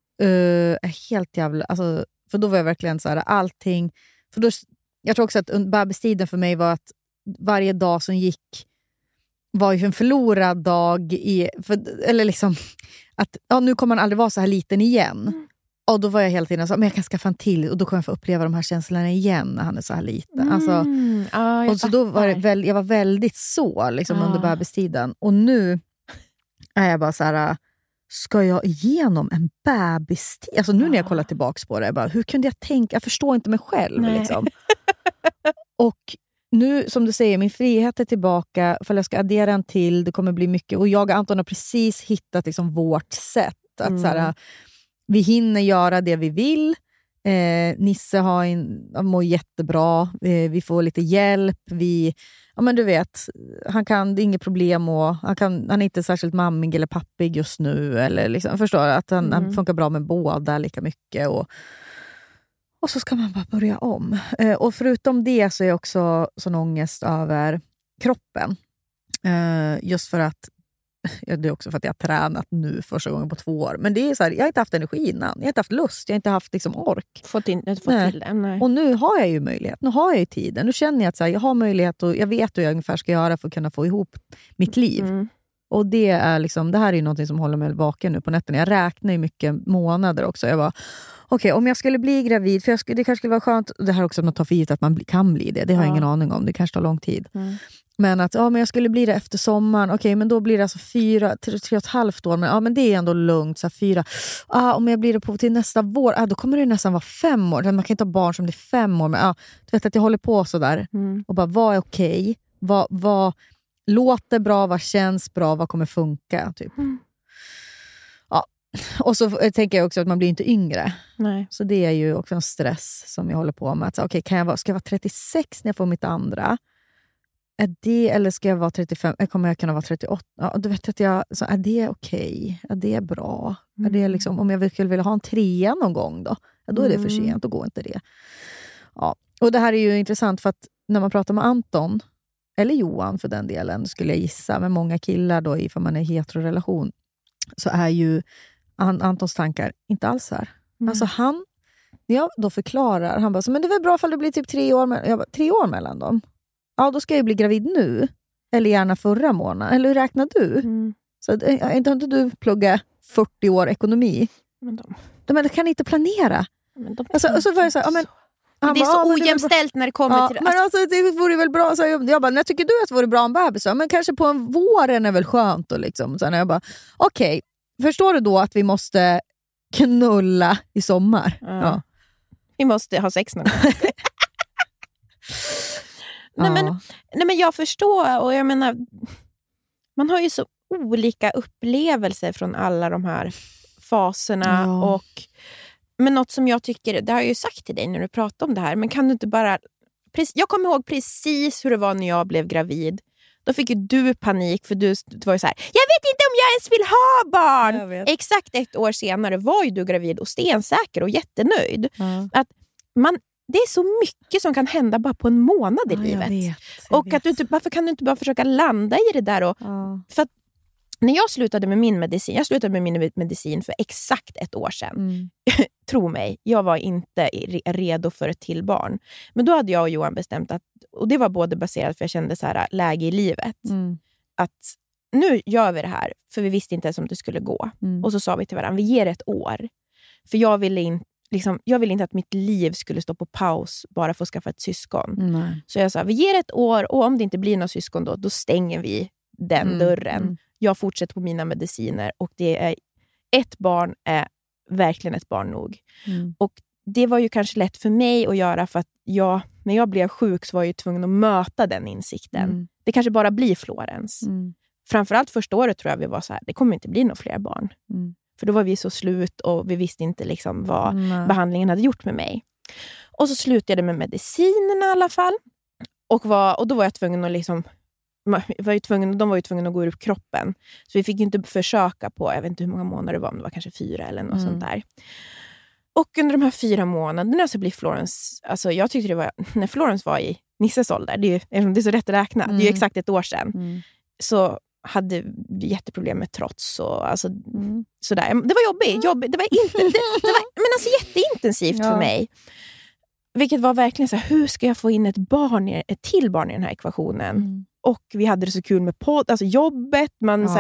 helt jävla, alltså, för då var jag verkligen så här, allting, för då, jag tror också att bebistiden för mig var att varje dag som gick var ju en förlorad dag eller liksom att nu kommer man aldrig vara så här liten igen. Och då var jag hela tiden så, men jag kan skaffa en till och då kommer jag få uppleva de här känslorna igen när han är så här liten. Alltså, och så då var jag var väldigt så liksom under bebistiden. Och nu är jag bara så här, ska jag igenom en bebistid? Alltså nu när jag kollar tillbaka på det, jag bara, hur kunde jag tänka? Jag förstår inte mig själv liksom. Och nu, som du säger, min frihet är tillbaka. För jag ska addera en till, det kommer bli mycket. Och jag och Anton har precis hittat liksom vårt sätt. Att så här, vi hinner göra det vi vill. Nisse mår jättebra. Vi får lite hjälp. Men du vet, det är inget problem. Och han är inte särskilt mammig eller pappig just nu. Eller liksom, förstår att han funkar bra med båda lika mycket. Och så ska man bara börja om. Och förutom det så är jag också sån ångest över kroppen. Just för att, det är också för att jag har tränat nu första gången på 2 år. Men det är så här, jag har inte haft energi innan. Jag har inte haft lust, jag har inte haft liksom ork. Fått till det. Nej. Och nu har jag ju möjlighet, nu har jag ju tiden. Nu känner jag att så här, jag har möjlighet och jag vet hur jag ungefär ska göra för att kunna få ihop mitt liv. Och det är liksom, det här är ju något som håller mig vaken nu på nätterna. Jag räknar ju mycket månader också. Jag bara, okej, om jag skulle bli gravid, för det kanske skulle vara skönt, det här också att man tar för givet att man kan bli det. Det har jag ingen aning om, det kanske tar lång tid. Men att, men jag skulle bli det efter sommaren. Okej, men då blir det alltså 3,5 år. Men det är ändå lugnt, så 4. Om jag blir det till nästa vår, då kommer det nästan vara 5 år. Man kan inte ha barn som blir 5 år. Men du vet att jag håller på så där. Och bara, vad är okej? Vad låter bra, vad känns bra, vad kommer funka typ. Och så tänker jag också att man blir inte yngre. Nej. Så det är ju också en stress som jag håller på med. Att, ska jag vara 36 när jag får mitt andra? Är det, eller ska jag vara 35? Kommer jag kunna vara 38? Du vet att är det okej? Är det bra? Är det liksom, om jag skulle vilja ha en 3 någon gång då är det för sent, då går inte det. Ja. Och det här är ju intressant för att när man pratar med Anton, eller Johan för den delen, skulle jag gissa, med många killar då, ifall man är i heterorelation, så är ju Antons tankar inte alls här. Alltså när jag då förklarar, han bara så, men det är väl bra ifall det blir typ 3 år, jag bara, 3 år mellan dem? Ja, då ska jag bli gravid nu. Eller gärna förra månaden. Eller hur räknar du? Så inte du plugga 40 år ekonomi? Men de kan inte planera. Och så var jag så här, det är så ojämställt när det kommer till... Men alltså, det vore väl bra. Så jag bara, när tycker du att det vore bra en bebis? Men kanske på en våren är väl skönt. Och liksom. Så när jag bara, okej, förstår du då att vi måste knulla i sommar? Ja. Vi måste ha sex någon gång. Nej, men jag förstår, och jag menar, man har ju så olika upplevelser från alla de här faserna. Men något som jag tycker, det har jag ju sagt till dig när du pratade om det här, men kan du inte bara, jag kommer ihåg precis hur det var när jag blev gravid. Då fick ju du panik, för du var ju så här, jag vet inte om jag ens vill ha barn. Exakt 1 år senare var ju du gravid och stensäker och jättenöjd. Att det är så mycket som kan hända bara på en månad i livet. Jag vet. Att varför kan du inte bara försöka landa i det där? För att när jag slutade med min medicin för exakt 1 år sedan. Tro mig, jag var inte redo för ett till barn. Men då hade jag och Johan bestämt att, och det var både baserat för jag kände så här läge i livet. Att nu gör vi det här, för vi visste inte ens om det skulle gå. Och så sa vi till varandra, vi ger 1 år. För jag ville inte att mitt liv skulle stå på paus bara för att skaffa ett syskon. Så jag sa, vi ger 1 år, och om det inte blir några syskon då stänger vi den dörren. Jag fortsätter på mina mediciner, och det är 1 barn är verkligen 1 barn nog. Och det var ju kanske lätt för mig att göra, för att när jag blev sjuk så var jag ju tvungen att möta den insikten. Det kanske bara blir Florens. Framförallt första året tror jag vi var så här, det kommer inte bli några fler barn. För då var vi så slut och vi visste inte liksom vad behandlingen hade gjort med mig. Och så slutade jag med medicinerna i alla fall. Och då var jag tvungen att liksom... De var ju tvungna att gå ur kroppen. Så vi fick ju inte försöka på, jag vet inte hur många månader det var, om det var kanske 4 eller något sånt där. Och under de här 4 månaderna så blir Florens... Alltså jag tyckte det var... När Florens var i Nisses ålder, det är så rätt räknat, det är ju exakt 1 år sedan. Så hade vi jätteproblem med trots och alltså, sådär. Det var jobbigt. Det var men alltså jätteintensivt för mig. Vilket var verkligen så här, hur ska jag få in ett till barn i den här ekvationen? Och vi hade det så kul med alltså jobbet.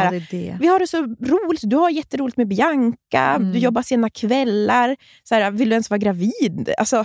Vi har det så roligt. Du har jätteroligt med Bianca. Du jobbar sena kvällar. Så här, vill du ens vara gravid? Alltså.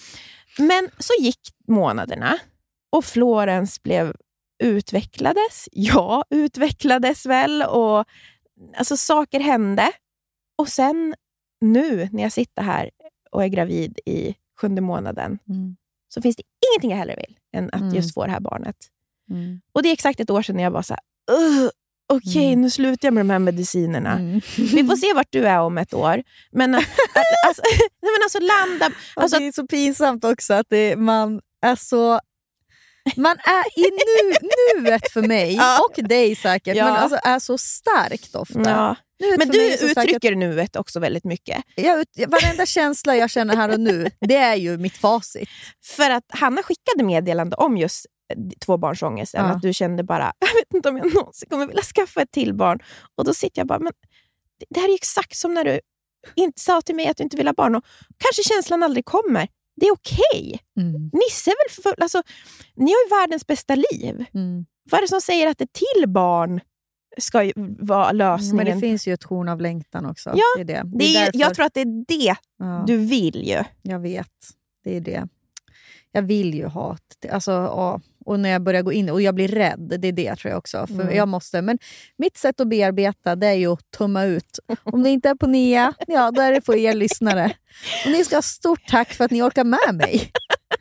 Men så gick månaderna. Och Florens utvecklades. Jag utvecklades väl. Och alltså saker hände. Och sen nu när jag sitter här och är gravid i 7:e månaden. Så finns det ingenting jag hellre vill än att just få det här barnet. Och det är exakt ett år sedan när jag var så här, okej, nu slutar jag med de här medicinerna. Vi får se vart du är om ett år. Men alltså landa... Alltså, det är så pinsamt också att man är så... Man är i nuet för mig och dig säkert, men alltså är så starkt ofta. Ja. Men du uttrycker nuet också väldigt mycket. Varenda känsla jag känner här och nu, det är ju mitt facit. För att Hanna skickade meddelande om just tvåbarnsångesten, att du kände bara, jag vet inte om jag någonsin kommer vilja skaffa ett till barn. Och då sitter jag bara, men det här är exakt som när du inte sa till mig att du inte vill ha barn, och kanske känslan aldrig kommer. Det är okej. Nisse är väl alltså, ni har ju världens bästa liv. Vad är det som säger att ett till barn ska vara lösningen? Men det finns ju ett horn av längtan också. Ja, det är därför... jag tror att det är det du vill ju. Jag vet, det är det. Jag vill ju ha alltså, och när jag börjar gå in och jag blir rädd, det är det tror jag också. För jag måste, men mitt sätt att bearbeta, det är ju att tumma ut. Om det inte är på Nia, då är det på er lyssnare. Och ni ska ha stort tack för att ni orkar med mig.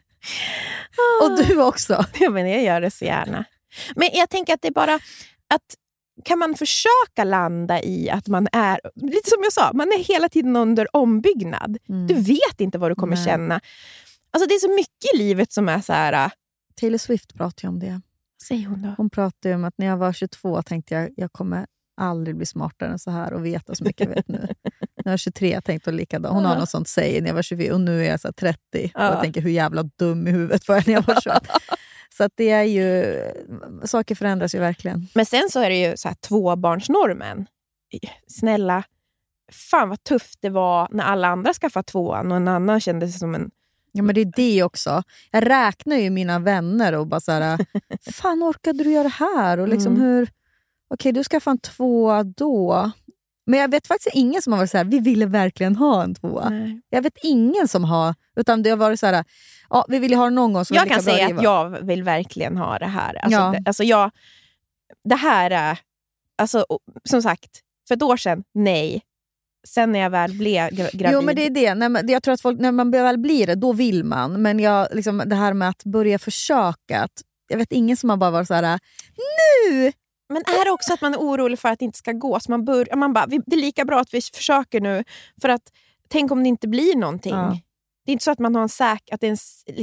Och du också. Ja, men jag gör det så gärna. Men jag tänker att det är bara att kan man försöka landa i att man är, lite som jag sa, man är hela tiden under ombyggnad. Du vet inte vad du kommer känna. Alltså det är så mycket i livet som är så här... Taylor Swift pratar ju om det. Säger hon då? Hon pratar ju om att när jag var 22 tänkte jag kommer aldrig bli smartare än så här och veta så mycket jag vet nu. När jag var 23 tänkte hon likadant. Hon har något sånt säger när jag var 24 och nu är jag så 30. Och jag tänker hur jävla dum i huvudet var jag när jag var 21. Så att det är ju... Saker förändras ju verkligen. Men sen så är det ju så här tvåbarnsnormen. Snälla, fan vad tufft det var när alla andra skaffade tvåan och en annan kände sig som en... Ja, men det är det också. Jag räknar ju mina vänner och bara så här, fan orkade du göra det här? Och liksom hur... Okej, du skaffade en tvåa då. Men jag vet faktiskt ingen som har varit så här, vi ville verkligen ha en tvåa. Nej. Jag vet ingen som har, utan det har varit så här, ja, vi vill ju ha det någon gång. Som jag kan säga att jag vill verkligen ha det här. Alltså, det här är, alltså, som sagt, för ett år sedan, nej. Sen när jag väl blev gravid. Jo, men det är det. Jag tror att folk, när man väl blir det, då vill man. Men liksom, det här med att börja försöka. Jag vet ingen som har bara varit så här, nu! Men är det också att man är orolig för att det inte ska gå? Så man bara, det är lika bra att vi försöker nu. För att, tänk om det inte blir någonting. Ja. Det är inte så att man har att det är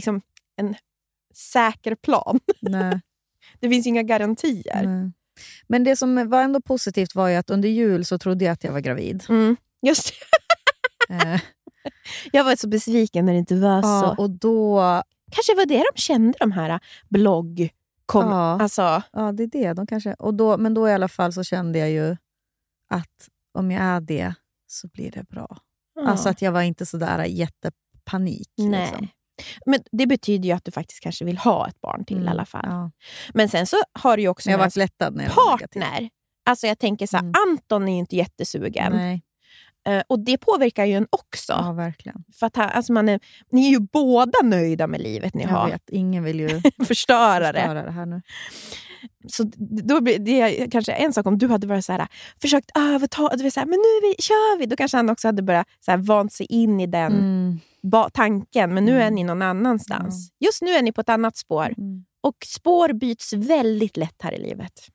en säker plan. Nej. Det finns inga garantier. Nej. Men det som var ändå positivt var ju att under jul så trodde jag att jag var gravid. Just det. Jag var så besviken när det inte var så. Och då... Kanske var det de kände, de här blogg... Ja, det är det. De kanske... Men då i alla fall så kände jag ju att om jag är det så blir det bra. Ja. Alltså att jag var inte så där jättepanik. Nej. Liksom. Men det betyder ju att du faktiskt kanske vill ha ett barn till i alla fall. Ja. Men sen så har du ju också jag var lättad när jag partner. Alltså jag tänker så här, Anton är ju inte jättesugen. Nej. Och det påverkar ju en också. Ja, verkligen. För att ni är ju båda nöjda med livet ni har. Jag vet, ingen vill ju förstöra det här nu. Så då blir det kanske en sak om du hade varit så här, försökt överta, du vill säga, men nu kör vi. Då kanske han också hade börjat så här, vant sig in i den tanken. Men nu är ni någon annanstans. Just nu är ni på ett annat spår. Och spår byts väldigt lätt här i livet.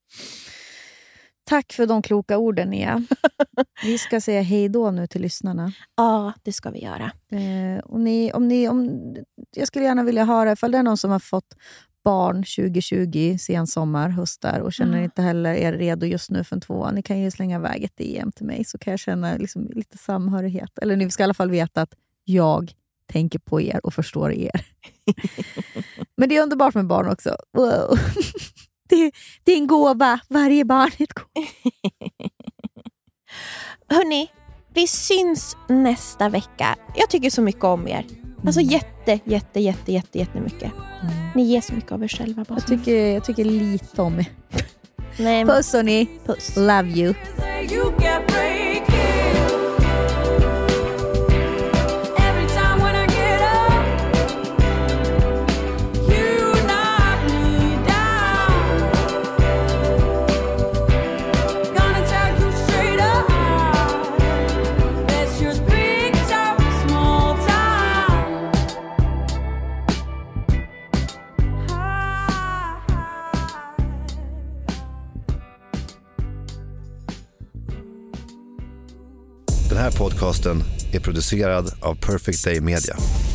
Tack för de kloka orden, Nia. Vi ska säga hej då nu till lyssnarna. Ja, det ska vi göra. Jag skulle gärna vilja höra ifall det är någon som har fått barn 2020, sen sommar, höstar och känner inte heller är redo just nu för en tvåa. Ni kan ju slänga iväg ett DM till mig så kan jag känna liksom lite samhörighet. Eller ni ska i alla fall veta att jag tänker på er och förstår er. Men det är underbart med barn också. Wow. Det är en gåva. Varje barn är ett gåva. Hörrni, vi syns nästa vecka. Jag tycker så mycket om er. Alltså jättemycket. Ni ger så mycket av er själva. Bara. Jag tycker lite om er. Puss hörni. Puss. Love you. Den här podcasten är producerad av Perfect Day Media.